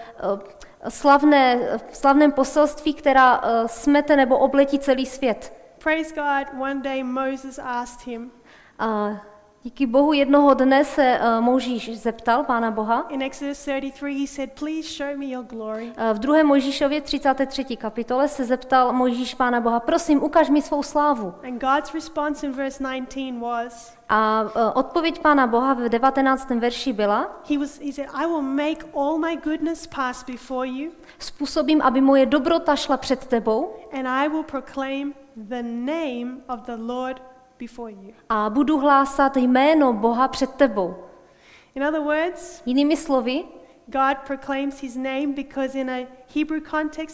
slavném poselství, která smete nebo obletí celý svět? Praise God, one day Moses asked him. Díky Bohu jednoho dne se Mojžíš zeptal Pána Boha. In Exodus 33 he said, "Please show me your glory." V 2. Mojžíšově 33. kapitole se zeptal Mojžíš Pána Boha: "Prosím, ukaž mi svou slávu." And God's response in verse 19 was, a odpověď Pána Boha v 19. verši byla: He said, "I will make all my goodness pass before you." Způsobím, aby moje dobrota šla před tebou. And I will proclaim the name of the Lord before you. A budu hlásat jméno Boha před tebou. In other words, jinými slovy, God proclaims his name because in a Hebrew context,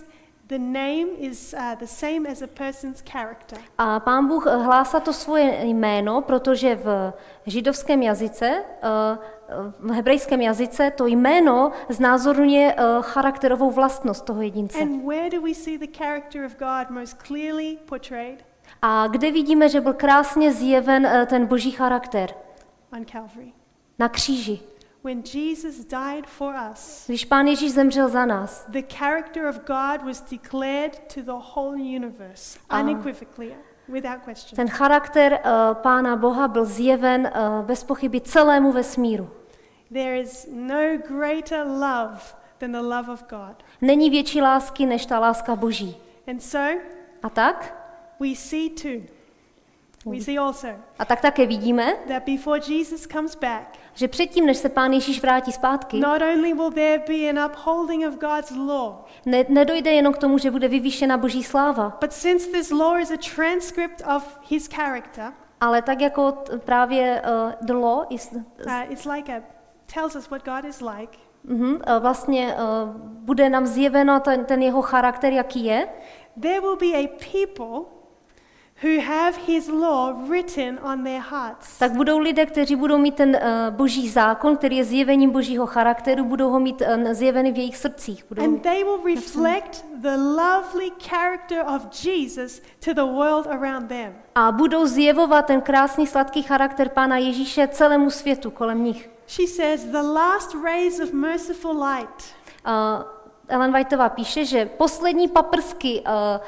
The name is the same as a person's character. A Pán Bůh hlásá to svoje jméno, protože v židovském jazyce, v hebrejském jazyce to jméno znázorňuje charakterovou vlastnost toho jedince. And where do we see the character of God most clearly portrayed? A kde vidíme, že byl krásně zjeven ten boží charakter? On Calvary. Na kříži. When Jesus died for us, Když Pán Ježíš zemřel za nás, the character of God was declared to the whole universe, unequivocally, without question. ten charakter Pána Boha byl zjeven bez pochyby celému vesmíru. There is no greater love than the love of God. Není větší lásky než ta láska Boží. And so, A tak? we see too, we see also, A tak také vidíme, that before Jesus comes back, že předtím, než se Pán Ježíš vrátí zpátky, not only will there be an upholding of God's law, nedojde jenom k tomu, že bude vyvýšena Boží sláva, but since this law is a transcript of his character, ale tak jako právě the law it's like tells us what God is like. Vlastně bude nám zjeveno ten jeho charakter, jaký je, There will be a people who have his law written on their hearts. tak budou lidé, kteří budou mít ten boží zákon, který je zjevením božího charakteru, budou ho mít zjevený v jejich srdcích. And they will reflect the lovely character of Jesus to the world around them. A budou zjevovat ten krásný, sladký charakter Pána Ježíše celému světu kolem nich. She says, the last rays of merciful light. Ellen Whiteová píše, že poslední paprsky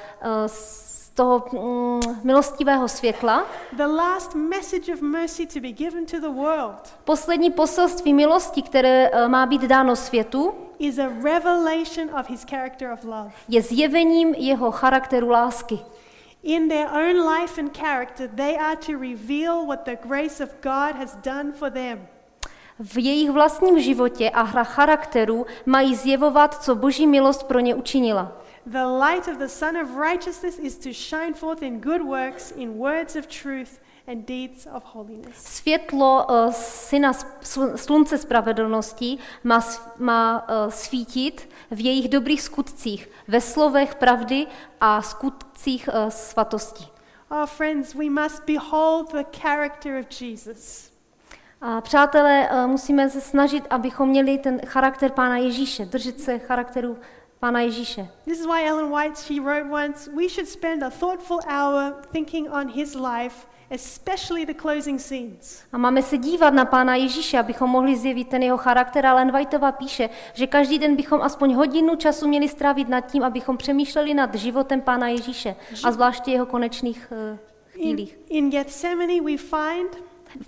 z toho milostivého světla, The last message of mercy to be given to the world poslední poselství milosti, které má být dáno světu, is a revelation of his character of love. je zjevením jeho charakteru lásky. In their own life and character, they are to reveal what the grace of God has done for them. V jejich vlastním životě a charakteru mají zjevovat, co Boží milost pro ně učinila. The light of the Son of Righteousness is to shine forth in good works, in words of truth, and deeds of holiness. Světlo syna slunce spravedlnosti má svítit v jejich dobrých skutcích, ve slovech pravdy a skutcích svatosti. Oh, friends, we must behold the character of Jesus. A přátelé, musíme se snažit, abychom měli ten charakter Pána Ježíše, držet se charakteru Pána Ježíše. This is why Ellen White, she wrote once, we should spend a thoughtful hour thinking on his life, especially the closing scenes. A máme se dívat na Pána Ježíše, abychom mohli zjevit ten jeho charakter. A Ellen Whiteová píše, že každý den bychom aspoň hodinu času měli strávit nad tím, abychom přemýšleli nad životem Pána Ježíše a zvláště jeho konečných chvílích. In Gethsemane we find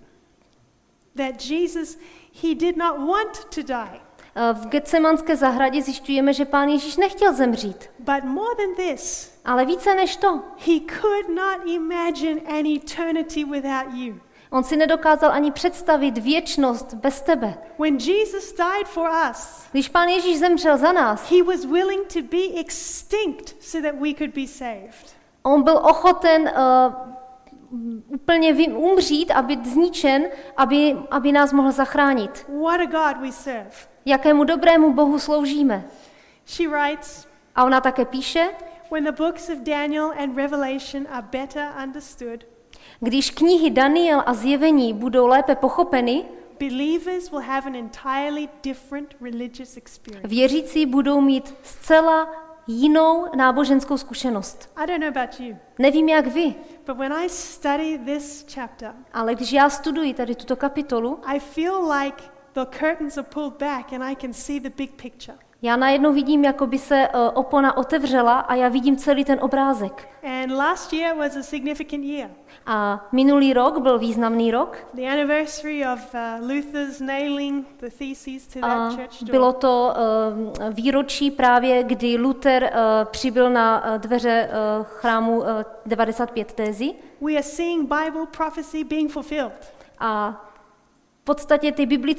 that Jesus, he did not want to die. V Getsemanské zahradě zjišťujeme, že Pán Ježíš nechtěl zemřít. But more than this, Ale více než to, he could not imagine an eternity without you. on si nedokázal ani představit věčnost bez tebe. When Jesus died for us, Když Pán Ježíš zemřel za nás, he was willing to be extinct so that we could be saved. on byl ochoten úplně umřít a být zničen, aby nás mohl zachránit. What a God we serve. Jakému dobrému Bohu sloužíme. She writes, A ona také píše, when the books of Daniel and Revelation are better understood, když knihy Daniel a Zjevení budou lépe pochopeny, believers will have an entirely different religious experience. věřící budou mít zcela jinou náboženskou zkušenost. I don't know about you, Nevím, jak vy, but when I study this chapter, ale když já studuji tady tuto kapitolu, I feel like the curtains are pulled back and I can see the big picture. já najednou vidím, jako by se opona otevřela a já vidím celý ten obrázek. And last year was a significant year. A minulý rok byl významný rok. The anniversary of Luther's nailing the theses to A that church door. bylo to výročí právě, kdy Luther přibyl na dveře chrámu 95 tézy. We are seeing Bible prophecy being fulfilled. A v podstatě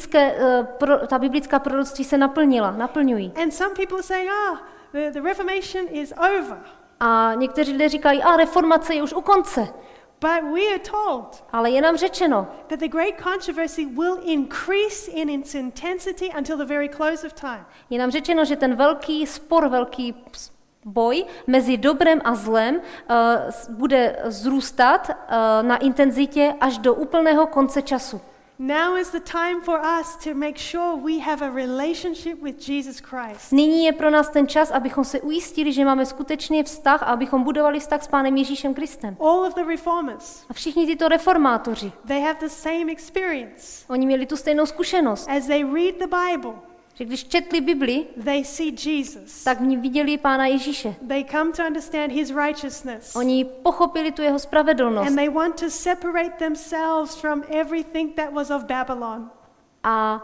ta biblická proroctví se naplňují. And some people are saying, the Reformation is over. A někteří lidé říkají, reformace je už u konce. But we are told Ale je nám řečeno, that the great controversy will increase in its intensity until the very close of time. je nám řečeno, že ten velký spor, velký boj mezi dobrem a zlem bude zrůstat na intenzitě až do úplného konce času. Now is the time for us to make sure we have a relationship with Jesus Christ. Nyní je pro nás ten čas, abychom se ujistili, že máme skutečný vztah a abychom budovali vztah s Pánem Ježíšem Kristem. All of the reformers, A všichni tyto reformátoři, they have the same experience. oni měli tu stejnou zkušenost, As they read the Bible, že když četli Bibli, they see Jesus. tak v ní viděli Pána Ježíše. They come to understand his righteousness. Oni pochopili tu jeho spravedlnost And they want to separate themselves from everything that was of Babylon. a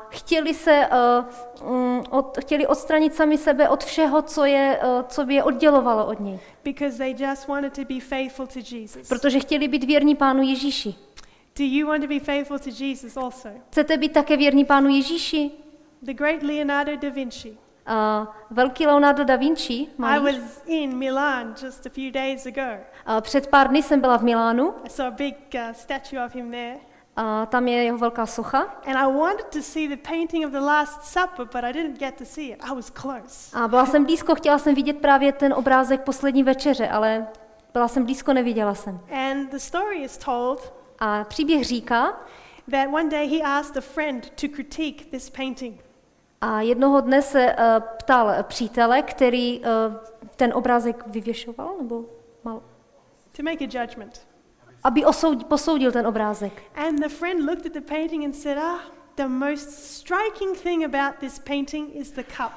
chtěli odstranit sami sebe od všeho, co by je oddělovalo od něj. Because they just wanted to be faithful to Jesus. Protože chtěli být věrní Pánu Ježíši. Do you want to be faithful to Jesus also? Chcete být také věrní Pánu Ježíši? The great Leonardo da Vinci. Velký Leonardo da Vinci, I malíř, was in Milan just a few days ago. před pár dny jsem byla v Milánu, I saw a big statue of him there. tam je jeho velká socha And I wanted to see the painting of the Last Supper, but I didn't get to see it. I was close. a byla jsem blízko, chtěla jsem vidět právě ten obrázek poslední večeře, ale byla jsem blízko, neviděla jsem. And the story is told A příběh říká, that one day he asked a friend to critique this painting. a jednoho dne se ptal přítele, který ten obrázek vyvěšoval, nebo mal, To make a judgment. aby posoudil ten obrázek. And the friend looked at the painting and said, the most striking thing about this painting is the cup.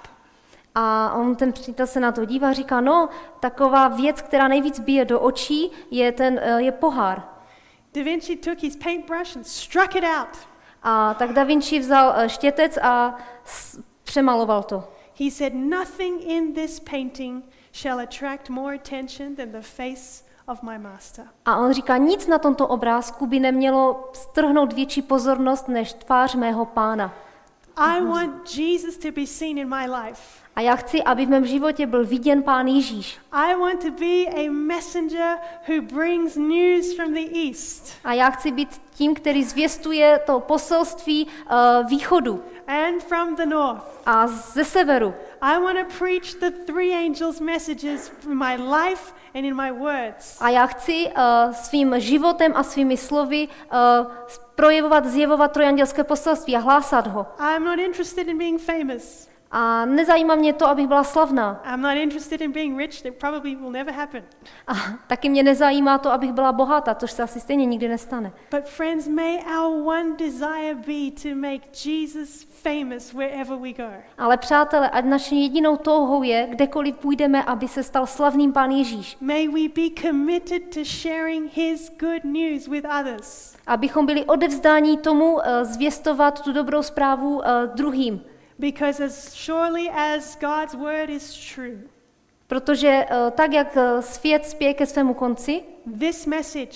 A ten přítel se na to dívá a říká, no, taková věc, která nejvíc bije do očí, je pohár. Da Vinci took his paintbrush and struck it out. A tak Da Vinci vzal štětec a přemaloval to. He said, nothing in this painting shall attract more attention than the face of my master. A on říká, nic na tomto obrázku by nemělo strhnout větší pozornost než tvář mého Pána. I want Jesus to be seen in my life. A já chci, aby v mém životě byl viděn Pán Ježíš. I want to be a messenger who brings news from the east. A já chci být tím, který zvěstuje to poselství východu And from the north. a ze severu. I want to preach the three angels' messages in my life and in my words. A já chci svým životem a svými slovy projevovat, zjevovat trojandělské poselství a hlásat ho. I'm not interested in being famous. A nezajímá mě to, abych byla slavná. I'm not interested in being rich. That probably will never happen. A taky mě nezajímá to, abych byla bohatá, což se asi stejně nikdy nestane. But friends, may our one desire be to make Jesus famous wherever we go. Ale přátelé, ať naší jedinou touhou je, kdekoliv půjdeme, aby se stal slavným Pán Ježíš. May we be committed to sharing his good news with others. Abychom byli odevzdáni tomu zvěstovat tu dobrou zprávu druhým. Because as surely as God's word is true, Protože tak, jak svět spěje ke svému konci, this message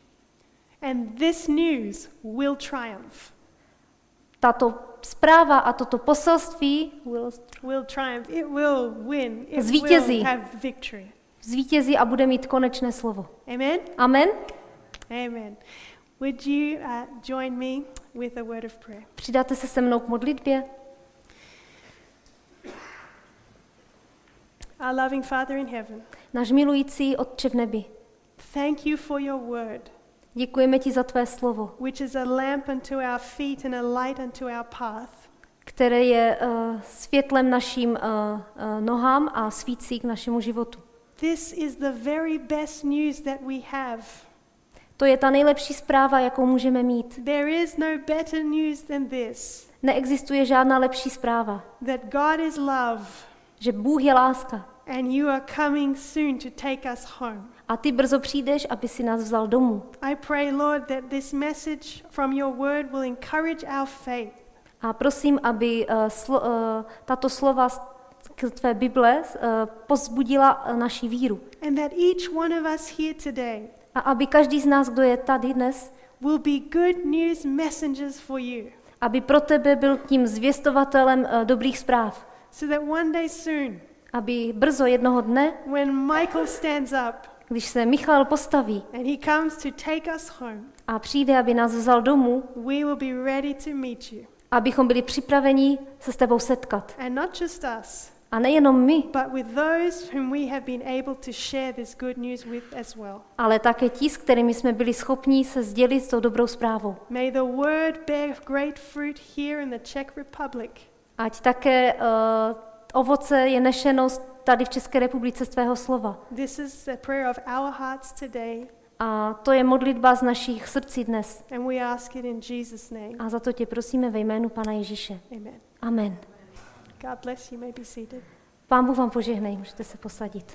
and this news will triumph. tato zpráva a toto poselství Will triumph. It will win. It Zvítězí. will have victory. zvítězí a bude mít konečné slovo. Amen? Amen? Amen. Would you join me with a word of prayer? Přidáte se mnou k modlitbě? Our loving Father in heaven, Náš milující Otče v nebi, thank you for your word, děkujeme ti za tvé slovo, which is a lamp unto our feet and a light unto our path. které je světlem našim nohám a svící k našemu životu. This is the very best news that we have. To je ta nejlepší zpráva, jakou můžeme mít. There is no better news than this, Neexistuje žádná lepší zpráva, that God is love že Bůh je láska and you are coming soon to take us home. a ty brzo přijdeš, aby si nás vzal domů. I pray, Lord, that this message from your word will encourage our faith. A prosím, aby tato slova z tvé Bible povzbudila naši víru. And that each one of us here today A aby každý z nás, kdo je tady dnes, will be good news messengers for you. aby pro tebe byl tím zvěstovatelem dobrých zpráv. So that one day soon, Aby brzo jednoho dne, when Michael stands up když se Michal postaví and he comes to take us home, a přijde, aby nás vzal domů, we will be ready to meet you. abychom byli připraveni se s tebou setkat. And not just us, A nejenom my, but with those whom we have been able to share this good news with as well. ale také ti, s kterými jsme byli schopni se sdělit s tou dobrou zprávou. May the word bear great fruit here in the Czech Republic. Ať také ovoce je nešeno tady v České republice z tvého slova. This is the prayer of our hearts today. A to je modlitba z našich srdcí dnes. And we ask it in Jesus' name. A za to tě prosíme ve jménu Pana Ježíše. Amen. Amen. God bless you. May be seated. Pán Bůh vám požehnej, můžete se posadit.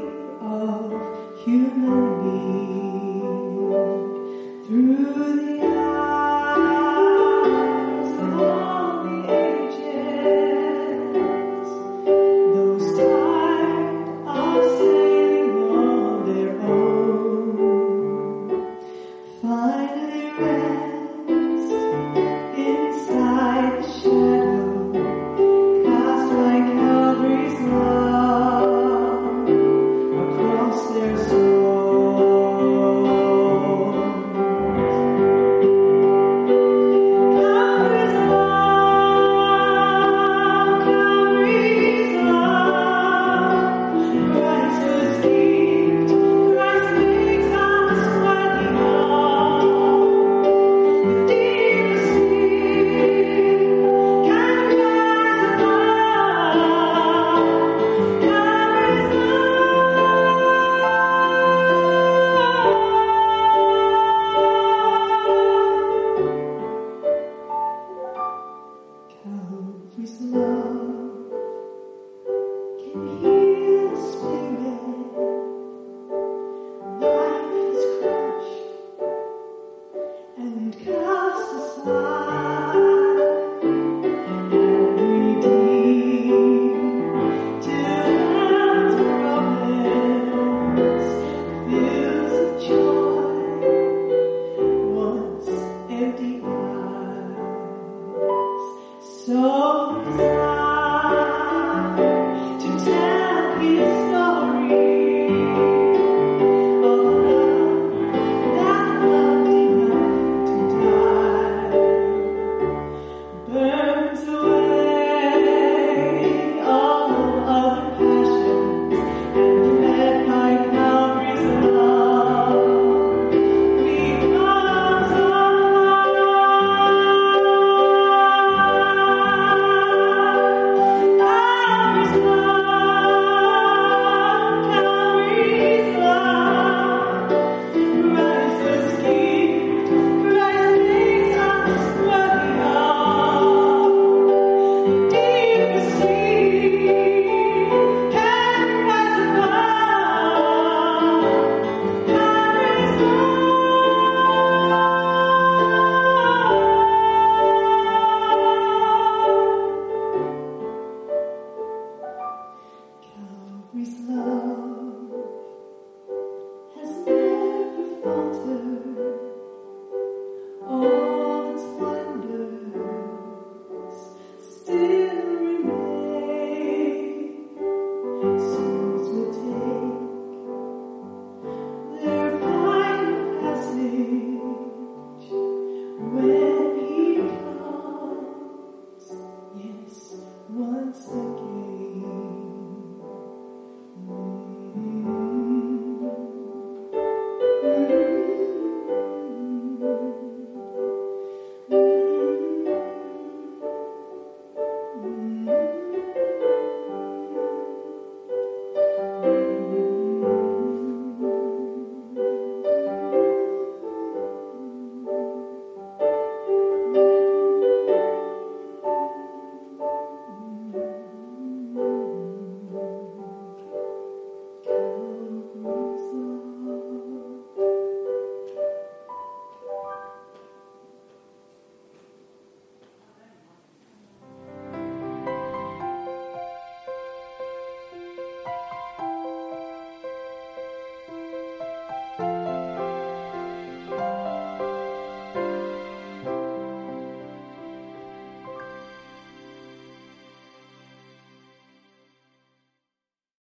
Human being through the